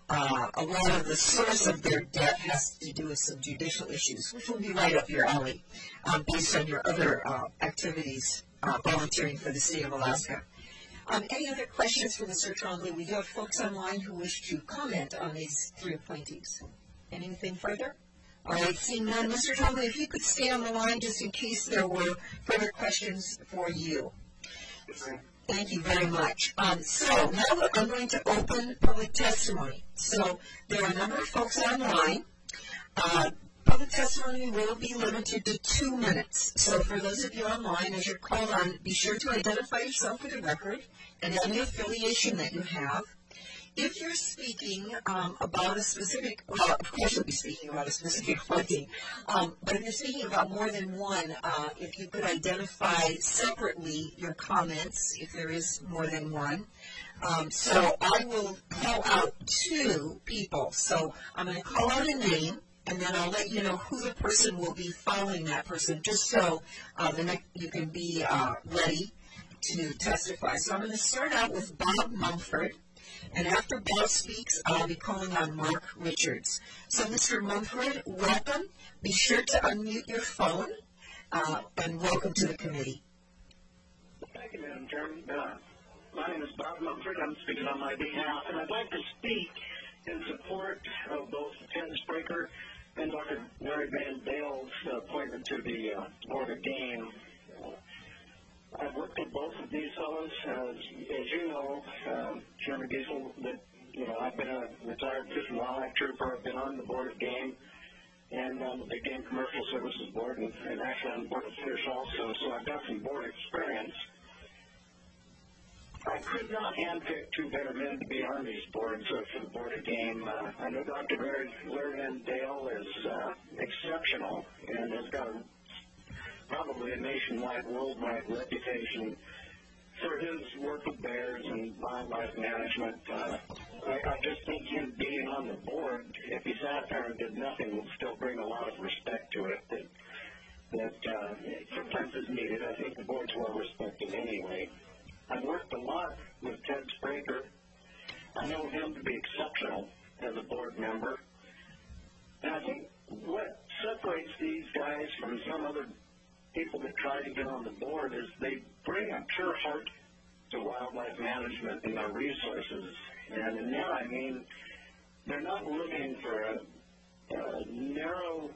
a lot of the source of their debt has to do with some judicial issues, which will be right up your alley based on your other activities volunteering for the state of Alaska. Any other questions for Mr. Trombley? We do have folks online who wish to comment on these three appointees. Anything further? All right, seeing none. Mr. Trombley, if you could stay on the line just in case there were further questions for you. Thank you very much. So now I'm going to open public testimony. So there are a number of folks online. Public testimony will be limited to 2 minutes. So for those of you online, as you're called on, be sure to identify yourself for the record and any affiliation that you have. If you're speaking about a specific, well, of course you'll be speaking about a specific appointee, but if you're speaking about more than one, if you could identify separately your comments, if there is more than one. So I will call out 2 people. So I'm going to call out a name, and then I'll let you know who the person will be following that person, just so you can be ready to testify. So I'm going to start out with Bob Mumford, and after Bob speaks, I'll be calling on Mark Richards. So Mr. Mumford, welcome. Be sure to unmute your phone, and welcome to the committee. Thank you, Madam Chairman. My name is Bob Mumford. I'm speaking on my behalf, and I'd like to speak in support of both Ted Spraker and Dr. Larry Van Dale's appointment to the Board of Game. I've worked with both of these fellows. As you know, Chairman Giesel, that I've been a retired Fish and Wildlife Trooper. I've been on the Board of Game and on the Big Game Commercial Services Board, and actually on the Board of Fish also. So I've got some board experience. I could not handpick 2 better men to be on these boards for the Board of Game. I know Dr. Larry Van Dale is exceptional and has got probably a nationwide, worldwide reputation for his work with bears and wildlife management. I just think him being on the board, if he sat there and did nothing, would still bring a lot of respect to it that sometimes is needed. I think the board's well respected anyway. I've worked a lot with Ted Spraker. I know him to be exceptional as a board member. And I think what separates these guys from some other people that try to get on the board is they bring a pure heart to wildlife management and their resources. And in that, I mean, they're not looking for a narrow,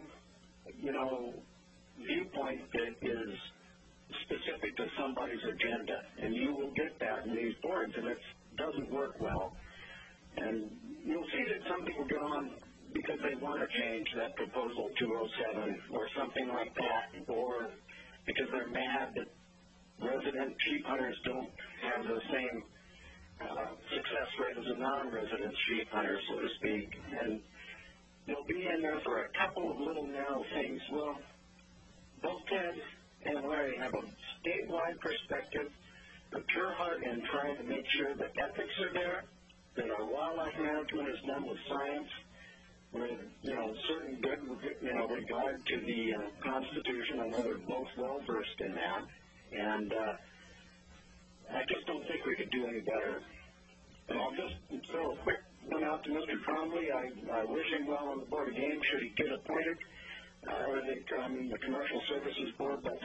viewpoint that is specific to somebody's agenda, and you will get that in these boards, and it doesn't work well. And you'll see that some people get on because they want to change that Proposal 207 or something like that, or because they're mad that resident sheep hunters don't have the same success rate as a non-resident sheep hunter, so to speak. And they'll be in there for a couple of little narrow things. Well, both Ted and Larry have a statewide perspective, a pure heart in trying to make sure that ethics are there, that our wildlife management is done with science, with certain good regard to the Constitution. I know they're both well versed in that, and I just don't think we could do any better. And I'll just throw a quick one out to Mr. Trombley. I wish him well on the Board of Game should he get appointed. I think the Commercial Services Board, that's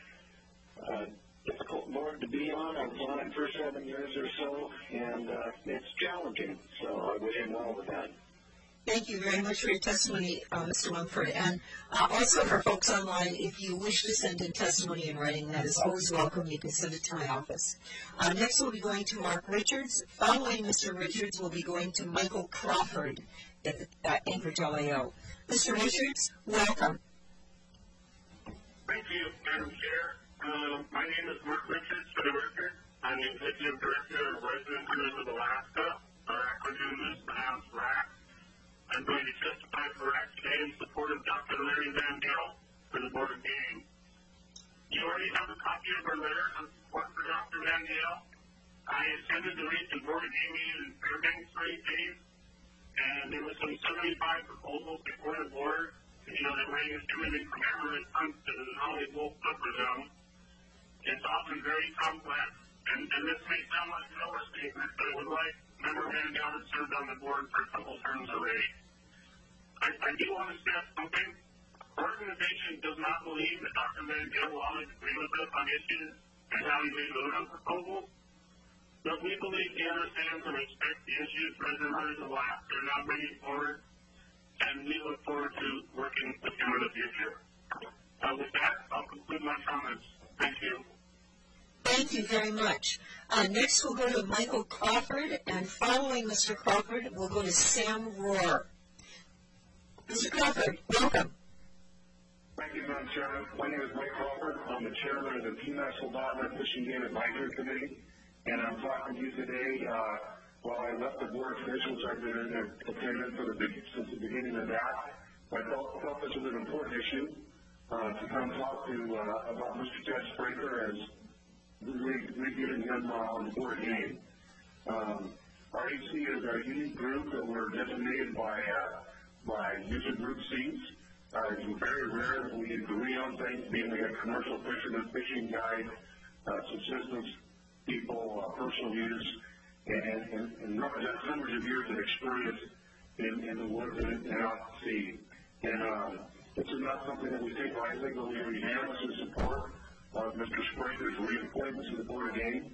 a difficult board to be on. I was on it for 7 years or so, and it's challenging. So I wish him well with that. Thank you very much for your testimony, Mr. Mumford. And also for folks online, if you wish to send in testimony in writing, that is always welcome. You can send it to my office. Next we'll be going to Mark Richards. Following Mr. Richards, we'll be going to Michael Crawford at Anchorage LAO. Mr. Richards, welcome. Thank you, Madam Chair. My name is Mark Richards, for the record. I'm the Executive Director of Resident Hunters of Alaska. Our acronym is pronounced RAC. I'm going to testify for RAC today in support of Dr. Larry Van Dale for the Board of Game. You already have a copy of our letter of support for Dr. Van Dale. I attended the recent Board of Game meeting in Fairbanks for 8 days, and there was some 75 proposals before the board, that ranges everything from emerald hunts to the Holly Wolf upper zone. It's often very complex, and this may sound like an overstatement, but I would like Member Van Dale has served on the board for a couple terms already. I do want to stress something. Our organization does not believe that Dr. Van Dale will always agree with us on issues and how he may vote on proposals. But we believe he understands and respects the issues residents of Alaska are now bringing forward, and we look forward to working with him in the future. With that, I'll conclude my comments. Thank you. Thank you very much. Next, we'll go to Michael Crawford, and following Mr. Crawford, we'll go to Sam Rohr. Mr. Crawford, welcome. Thank you, Madam Chairman. My name is Mike Crawford. I'm the chairman of the P-Max Soldotna Fishing Game Advisory Committee, and I'm talking to you today while I left the board officials. I've been in attendance since the beginning of that. I felt this was an important issue to come talk to about Mr. Ted Spraker as we getting him on the board game. REC is our unique group that we're designated by user group seats. It's very rare that we agree on things, being we have commercial fishermen, fishing guides, subsistence people, personal use, and represent hundreds of years of experience in the woods and out at sea. And this is not something that we take lightly, but we unanimously support Mr. Spraker's reappointment to the Board of Game.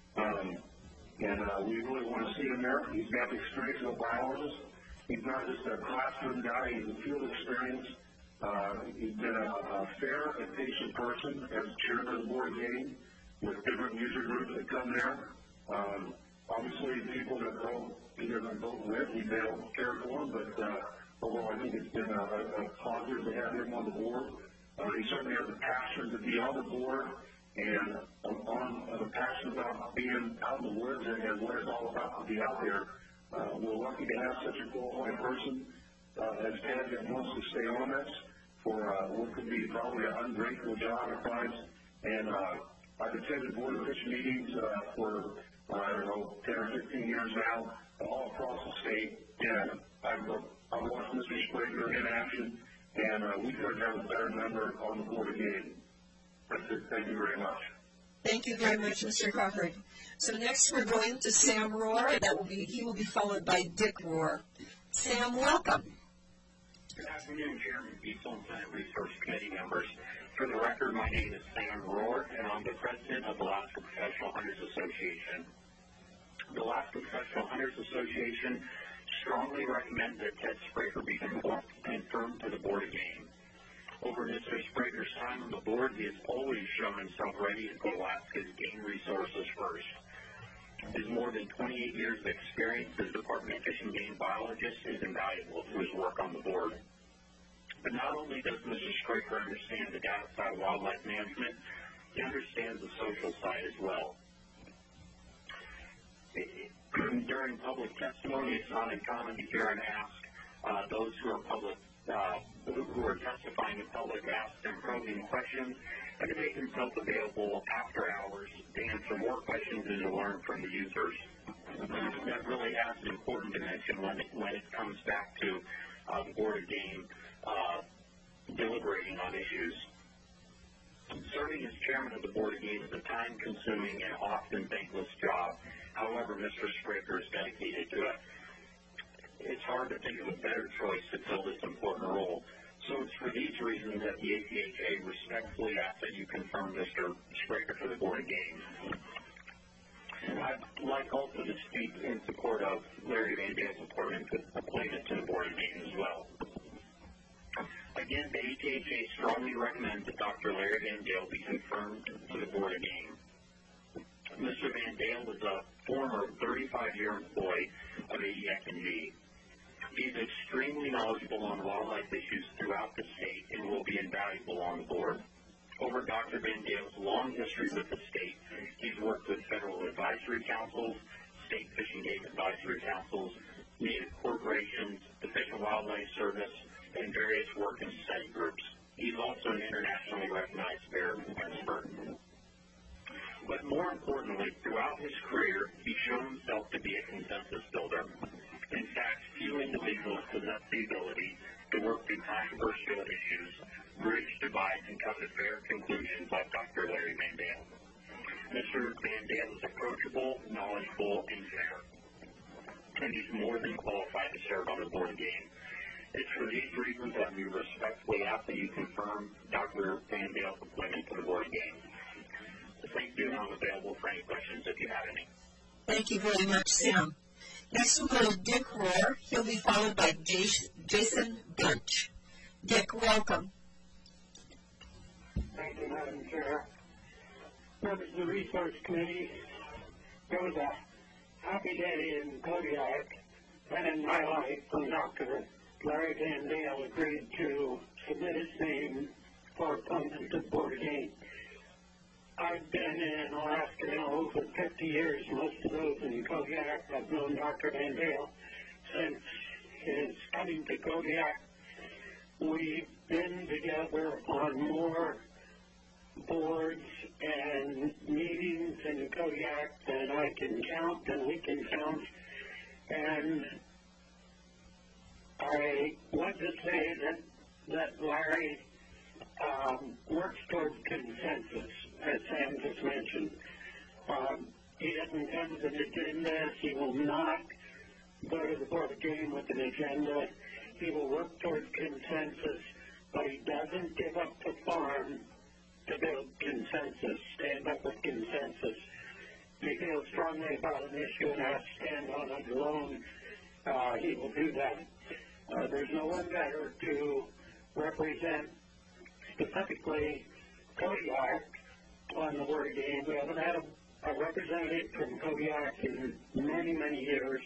We really want to see him there. He's got the experience of a biologist. He's not just a classroom guy, he's a field experience. He's been a fair and patient person as chairman of the Board of Game with different user groups that come there. Obviously, people that he doesn't vote with, we don't care for him, but although I think it's been a positive to have him on the board. He certainly has a passion to be on the board and a passion about being out in the woods and what it's all about to be out there. We're lucky to have such a qualified person as Ted that wants to stay on us for what could be probably an ungrateful job at times. And I've attended Board of Fish meetings for, 10 or 15 years now, all across the state. And I've watched Mr. Spraker in action, and we couldn't have a better member on the Board of Game. That's it. Thank you very much. Thank you very much, Mr. Crawford. So next we're going to Sam Rohr. He will be followed by Dick Rohr. Sam, welcome. Good afternoon, Chairman Beasel and Senate Resource Committee members. For the record, my name is Sam Rohr, and I'm the president of the Alaska Professional Hunters Association. The Alaska Professional Hunters Association strongly recommends that Ted Spraker be confirmed to the Board of Game. Over Mr. Spraker's time on the board, he has always shown himself ready to put Alaska's game resources first. His more than 28 years of experience as Department of Fish and Game biologist is invaluable to his work on the board. But not only does Mr. Spraker understand the data side of wildlife management, he understands the social side as well. During public testimony, it's not uncommon to hear and ask those who are testifying in public, ask them probing questions, and to make himself available after hours to answer more questions and to learn from the users. That really has an important dimension when it comes back to the Board of Game deliberating on issues. Serving as chairman of the Board of Game is a time-consuming and often thankless job. However, Mr. Spraker is dedicated to it. It's hard to think of a better choice to fill this important role. So it's for these reasons that the APHA respectfully asks that you confirm Mr. Spraker for the Board of Game. I'd like also to speak in support of Larry Van Dale's appointment to the Board of Game as well. Again, the APHA strongly recommends that Dr. Larry Van Dale be confirmed to the Board of Game. Mr. Van Dale is a former 35-year employee of AEF&G. He's extremely knowledgeable on wildlife issues throughout the state and will be invaluable on the board. Over Dr. Van Dale's long history with the state, he's worked with federal advisory councils, state fish and game advisory councils, native corporations, the Fish and Wildlife Service, and various work and study groups. He's also an internationally recognized bear expert. But more importantly, throughout his career, he's shown himself to be a consensus builder. In fact, few individuals possess the ability to work through controversial issues, bridge divides, and come to fair conclusions like Dr. Larry Van Dale. Mr. Van Dale is approachable, knowledgeable, and fair. and he's more than qualified to serve on the board game. It's for these reasons that we respectfully ask that you confirm Dr. Van Dale's appointment to the board game. Thank you, and I'm available for any questions if you have any. Thank you very much, Sam. Next we'll go to Dick Rohr. He'll be followed by Jason Bunch. Dick, welcome. Thank you, Madam Chair. Members of the Resource Committee, there was a happy day in Kodiak and in my life when Dr. Larry Van Dale agreed to submit his name for appointment to the board game. I've been in Alaska now for 50 years, most of those in Kodiak. I've known Dr. Van Dale since his coming to Kodiak. We've been together on more boards and meetings in Kodiak than I can count, and we can count. And I want to say that Larry works towards consensus, as Sam just mentioned. He doesn't come with an agenda. He will not go to the board game with an agenda. He will work towards consensus, but he doesn't give up the farm to build consensus, stand up with consensus. If he feels strongly about an issue and has to stand on it alone, he will do that. There's no one better to represent specifically Kodiak on the board game. We haven't had a representative from Kodiak in many, many years,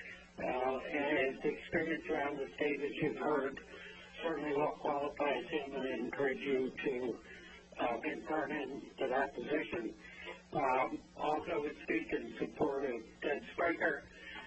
and his experience around the state, as you've heard, certainly well qualifies him, and I encourage you to confirm him to that position. Also would speak in support of Ted Spraker,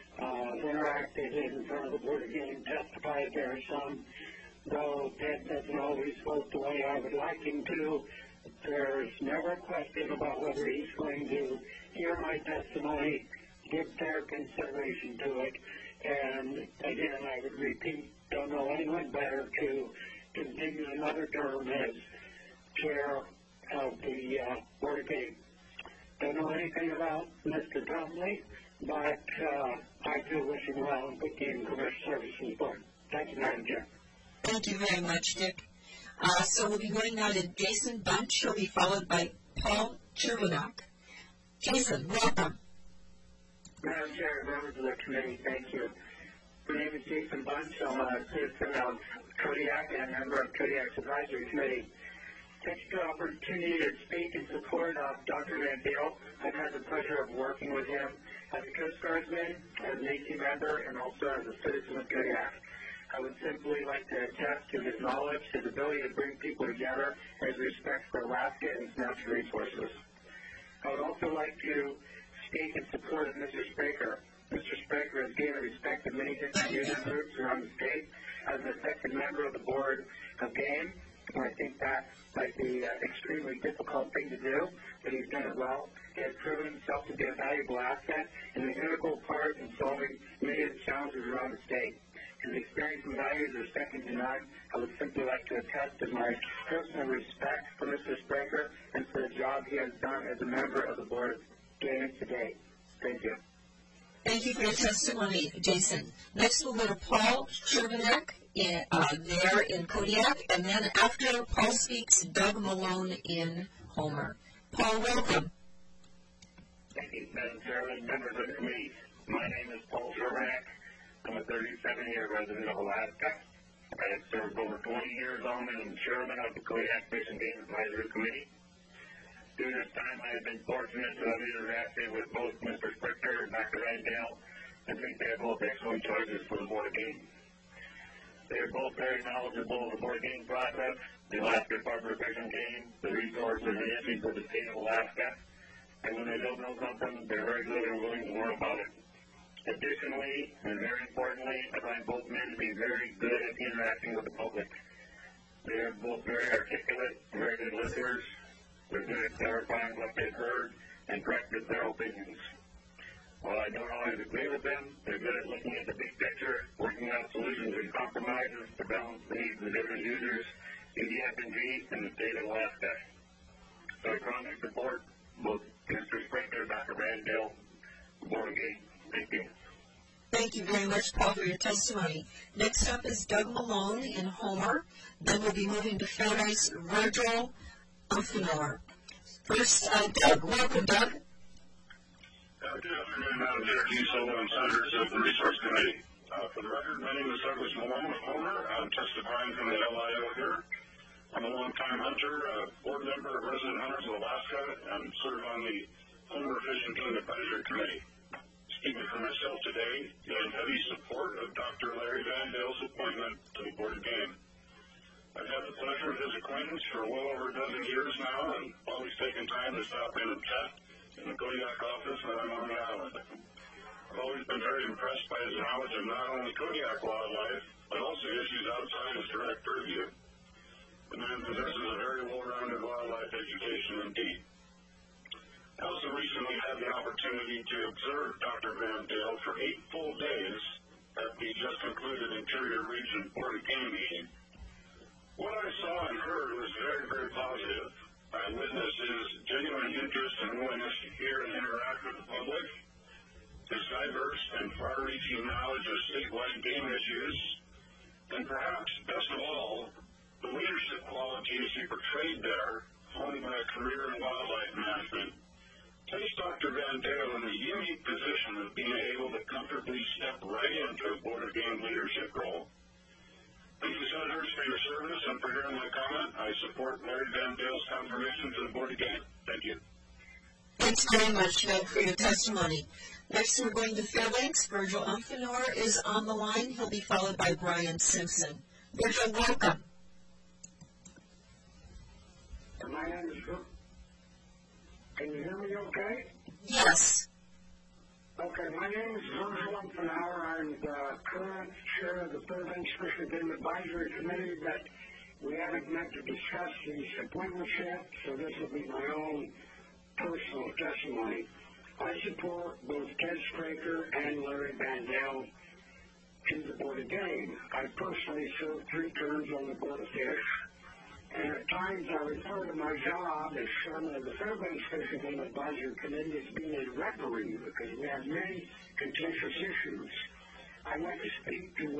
interacted in front of the board game, testified there some. Though Ted doesn't always vote the way I would like him to, there's never a question about whether he's going to hear my testimony, give fair consideration to it, and again, I would repeat, don't know anyone better to continue another term as chair of the board game. Don't know anything about Mr. Trombley, but I do wish him well with the Commercial Services Board. Thank you, Madam Chair. Thank you very much, Dick. So we'll be going now to Jason Bunch. He'll be followed by Paul Chervenak. Jason, welcome. Madam Chair, members of the committee, thank you. My name is Jason Bunch. I'm a citizen of Kodiak and a member of Kodiak's advisory committee. Thank you for the opportunity to speak in support of Dr. Van Dale. I've had the pleasure of working with him as a Coast Guardsman, as an AC member, and also as a citizen of Kodiak. I would simply like to attest to his knowledge, his ability to bring people together, and his respect for Alaska and its natural resources. I would also like to speak in support of Mr. Spraker. Mr. Spraker has gained the respect of many different union groups around the state as an effective member of the board of game, and I think that might be an extremely difficult thing to do, but he's done it well. He has proven himself to be a valuable asset and an integral part in solving many of the challenges around the state. His experience and values are second to none. I would simply like to attest to my personal respect for Mr. Spraker and for the job he has done as a member of the board of game today. Thank you. Thank you for your testimony, Jason. Next we'll go to Paul Chervenak there in Kodiak, and then after Paul speaks, Doug Malone in Homer. Paul, welcome. Thank you, Madam Chairman, members of the committee. My name is Paul Chervenak. I'm a 37-year resident of Alaska. I have served over 20 years on and chairman of the Kodiak Fish and Game Advisory Committee. During this time, I have been fortunate to have interacted with both Mr. Spraker and Dr. Van Dale, and think they are both excellent choices for the board of game. They are both very knowledgeable of the board game process, the Alaska Department of Fish and Game, the resources and issues of the state of Alaska, and when they don't know something, they're very good and willing to learn about it. Additionally, and very importantly, I find both men to be very good at interacting with the public. They are both very articulate, very good listeners. They're good at clarifying what they've heard and correcting their opinions. While I don't always agree with them, they're good at looking at the big picture, working out solutions and compromises to balance the needs of the different users, UDF&G, and the state of Alaska. So I strongly support both Mr. Spraker and Dr. Van Dale, board of game. Thank you. Thank you very much, Paul, for your testimony. Next up is Doug Malone in Homer. Then we'll be moving to Fairbanks, Virgil Umfenor. First, Doug. Welcome, Doug. Good afternoon, Madam Chair, Keith Sullivan, Senators of the Resource Committee. For the record, my name is Douglas Malone with Homer. I'm testifying from the LIO here. I'm a longtime hunter, board member of Resident Hunters of Alaska, and serve on the Homer Fish and Game Advisory Committee. Speaking for myself today, in heavy support of Dr. Larry Van Dale's appointment to the Board of Game. I've had the pleasure of his acquaintance for well over a dozen years now, and always taken time to stop in and chat in the Kodiak office when I'm on the island. I've always been very impressed by his knowledge of not only Kodiak wildlife, but also issues outside his direct purview. The man possesses a very well-rounded wildlife education indeed. I also recently had the opportunity to observe Dr. Van Dale for 8 full days at the just concluded Interior Region Board of Game meeting. What I saw and heard was very, very positive. I witnessed his genuine interest and willingness to hear and interact with the public, his diverse and far-reaching knowledge of statewide game issues, and perhaps best of all, the leadership qualities he portrayed there, honed by a career in wildlife management, placed Dr. Van Dale in the unique position of being able to comfortably step right into a Board of Game leadership role. Thank you, Senators, for your service and for hearing my comment. I support Larry Van Dale's confirmation to the Board of Game. Thank you. Thanks very much, Doug, for your testimony. Next, we're going to Fairbanks. Virgil Umfenor is on the line. He'll be followed by Brian Simpson. Virgil, welcome. My name is Virgil. Can you hear me okay? Yes. Okay, my name is Virgil Umfenor. I'm the current chair of the Fairbanks Fish and Game Advisory Committee, but we haven't met to discuss these appointments yet, so this will be my own personal testimony. I support both Ted Spraker and Larry Van Dale to the Board of Game. I personally served 3 terms on the Board of Fish, and at times I refer to my job as chairman of the Fairbanks Fish and Game Advisory Committee as being a referee because we have many contentious issues. I want to speak to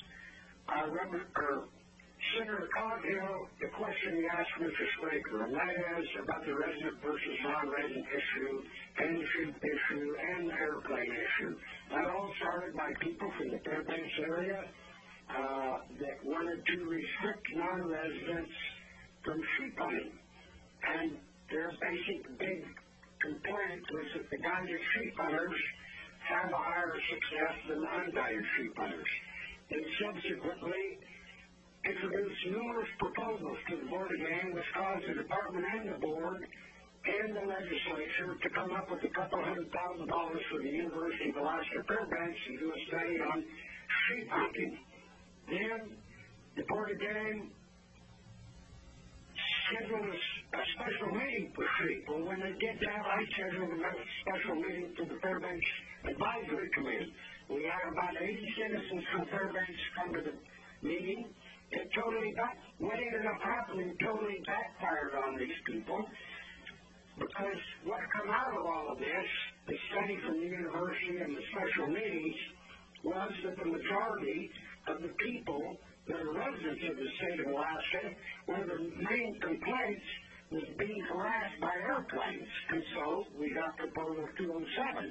Senator Coghill, the question he asked Mr. Spraker, and that is about the resident versus non-resident issue, and the sheep issue, and the airplane issue. That all started by people from the Fairbanks area that wanted to restrict non-residents from sheep hunting. And their basic big complaint was that the guided sheep hunters have a higher success than the unguided sheep hunters. They subsequently introduced numerous proposals to the Board of Game, which caused the department and the board and the legislature to come up with $200,000 for the University of Alaska Fairbanks to do a study on sheep hunting. Then the Board of Game scheduled a special meeting for sheep. Well, when they did that, I scheduled a special meeting for the Fairbanks Advisory Committee. We had about 80 citizens from Fairbanks come to the meeting. It what ended up happening totally backfired on these people because what come out of all of this, the study from the university and the special meetings, was that the majority of the people that are residents of the state of Alaska, one of the main complaints was being harassed by airplanes. And so we got proposal 207.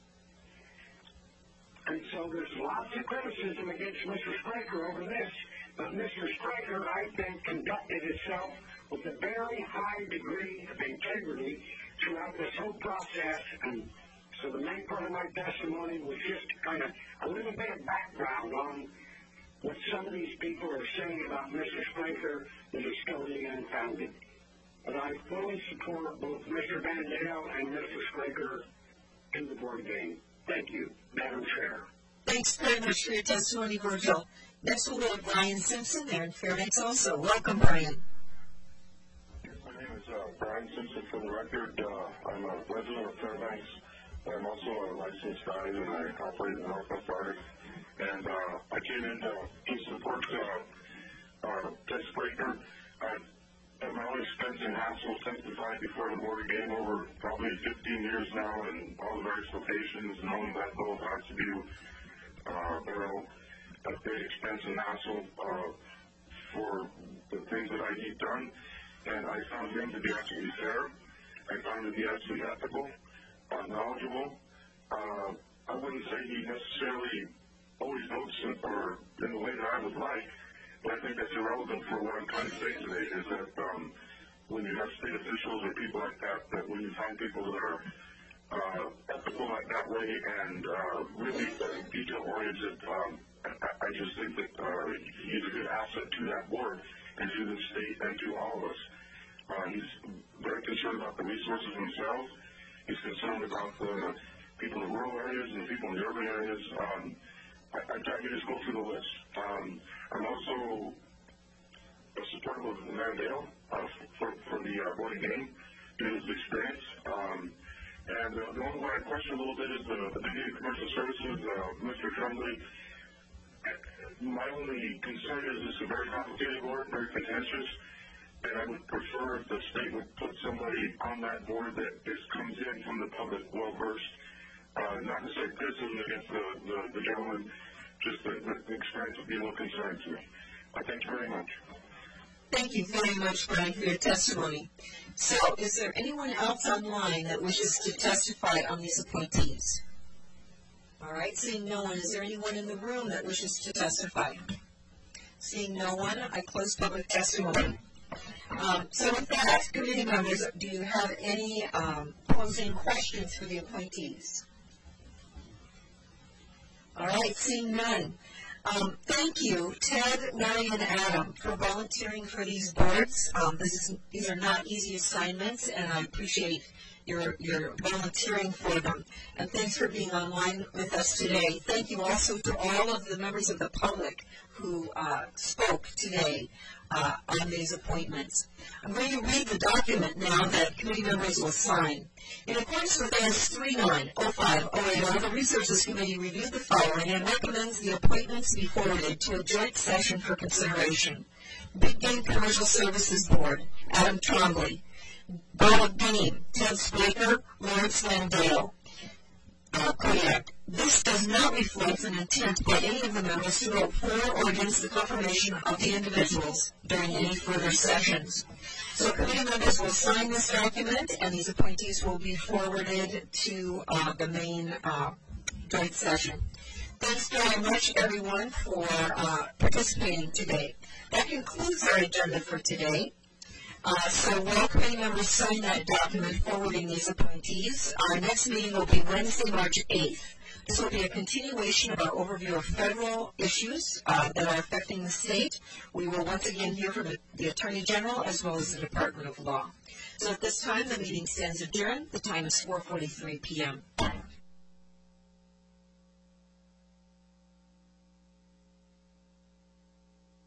And so there's lots of criticism against Mr. Spraker over this. But Mr. Spraker, I think, conducted himself with a very high degree of integrity throughout this whole process. And so the main part of my testimony was just kind of a little bit of background on what some of these people are saying about Mr. Spraker that is totally unfounded. But I fully support both Mr. Van Dale and Mr. Spraker in the Board of Game. Thank you, Madam Chair. Thanks very much for your testimony, Virgil. Next we'll go to Brian Simpson there in Fairbanks also. Welcome, Brian. My name is Brian Simpson for the record. I'm a resident of Fairbanks. I'm also a licensed guide and I operate in the Northwest Arctic. And I came in to support Ted Spraker. At my own expense and hassle, testified before the Board of Game over probably 15 years now in all the various locations, knowing that both attribute Barrow at great expense and hassle for the things that I need done, and I found him to be absolutely fair. I found him to be absolutely ethical, knowledgeable. I wouldn't say he necessarily always votes or in the way that I would like, but I think that's irrelevant for what I'm trying to say today, is that when you have state officials or people like that, that when you find people that are ethical like that way and really detail-oriented, I just think that he's a good asset to that board and to the state and to all of us. He's very concerned about the resources themselves. He's concerned about the people in the rural areas and the people in the urban areas. I can just go through the list. I'm also supportive of Mandale for the board of game due to his experience. And the only one I question a little bit is the Division of Commercial Services, Mr. Tremblay. My only concern is it's a very complicated board, very contentious, and I would prefer if the state would put somebody on that board that comes in from the public, well-versed, not necessarily criticism against the gentleman, just the experience would be a little concerning to me. Thank you very much. Thank you very much, Brian, for your testimony. So, is there anyone else online that wishes to testify on these appointees? All right, seeing no one, is there anyone in the room that wishes to testify? Seeing no one, I close public testimony. So with that, committee members, do you have any closing questions for the appointees? All right, seeing none. Thank you, Ted, Mary, and Adam, for volunteering for these boards. These are not easy assignments, and I appreciate your volunteering for them. And thanks for being online with us today. Thank you also to all of the members of the public who spoke today on these appointments. I'm going to read the document now that committee members will sign. In accordance with AS 390508, the Resources Committee reviewed the following and recommends the appointments be forwarded to a joint session for consideration. Big Game Commercial Services Board, Adam Trombley. Board of Game, Ted Spraker, Lawrence Landale. Kodiak. This does not reflect an intent by any of the members to vote for or against the confirmation of the individuals during any further sessions. So committee members will sign this document, and these appointees will be forwarded to the main joint session. Thanks very much, everyone, for participating today. That concludes our agenda for today. So while committee members sign that document forwarding these appointees, our next meeting will be Wednesday, March 8th. This will be a continuation of our overview of federal issues that are affecting the state. We will once again hear from the Attorney General as well as the Department of Law. So at this time, the meeting stands adjourned. The time is 4:43 p.m.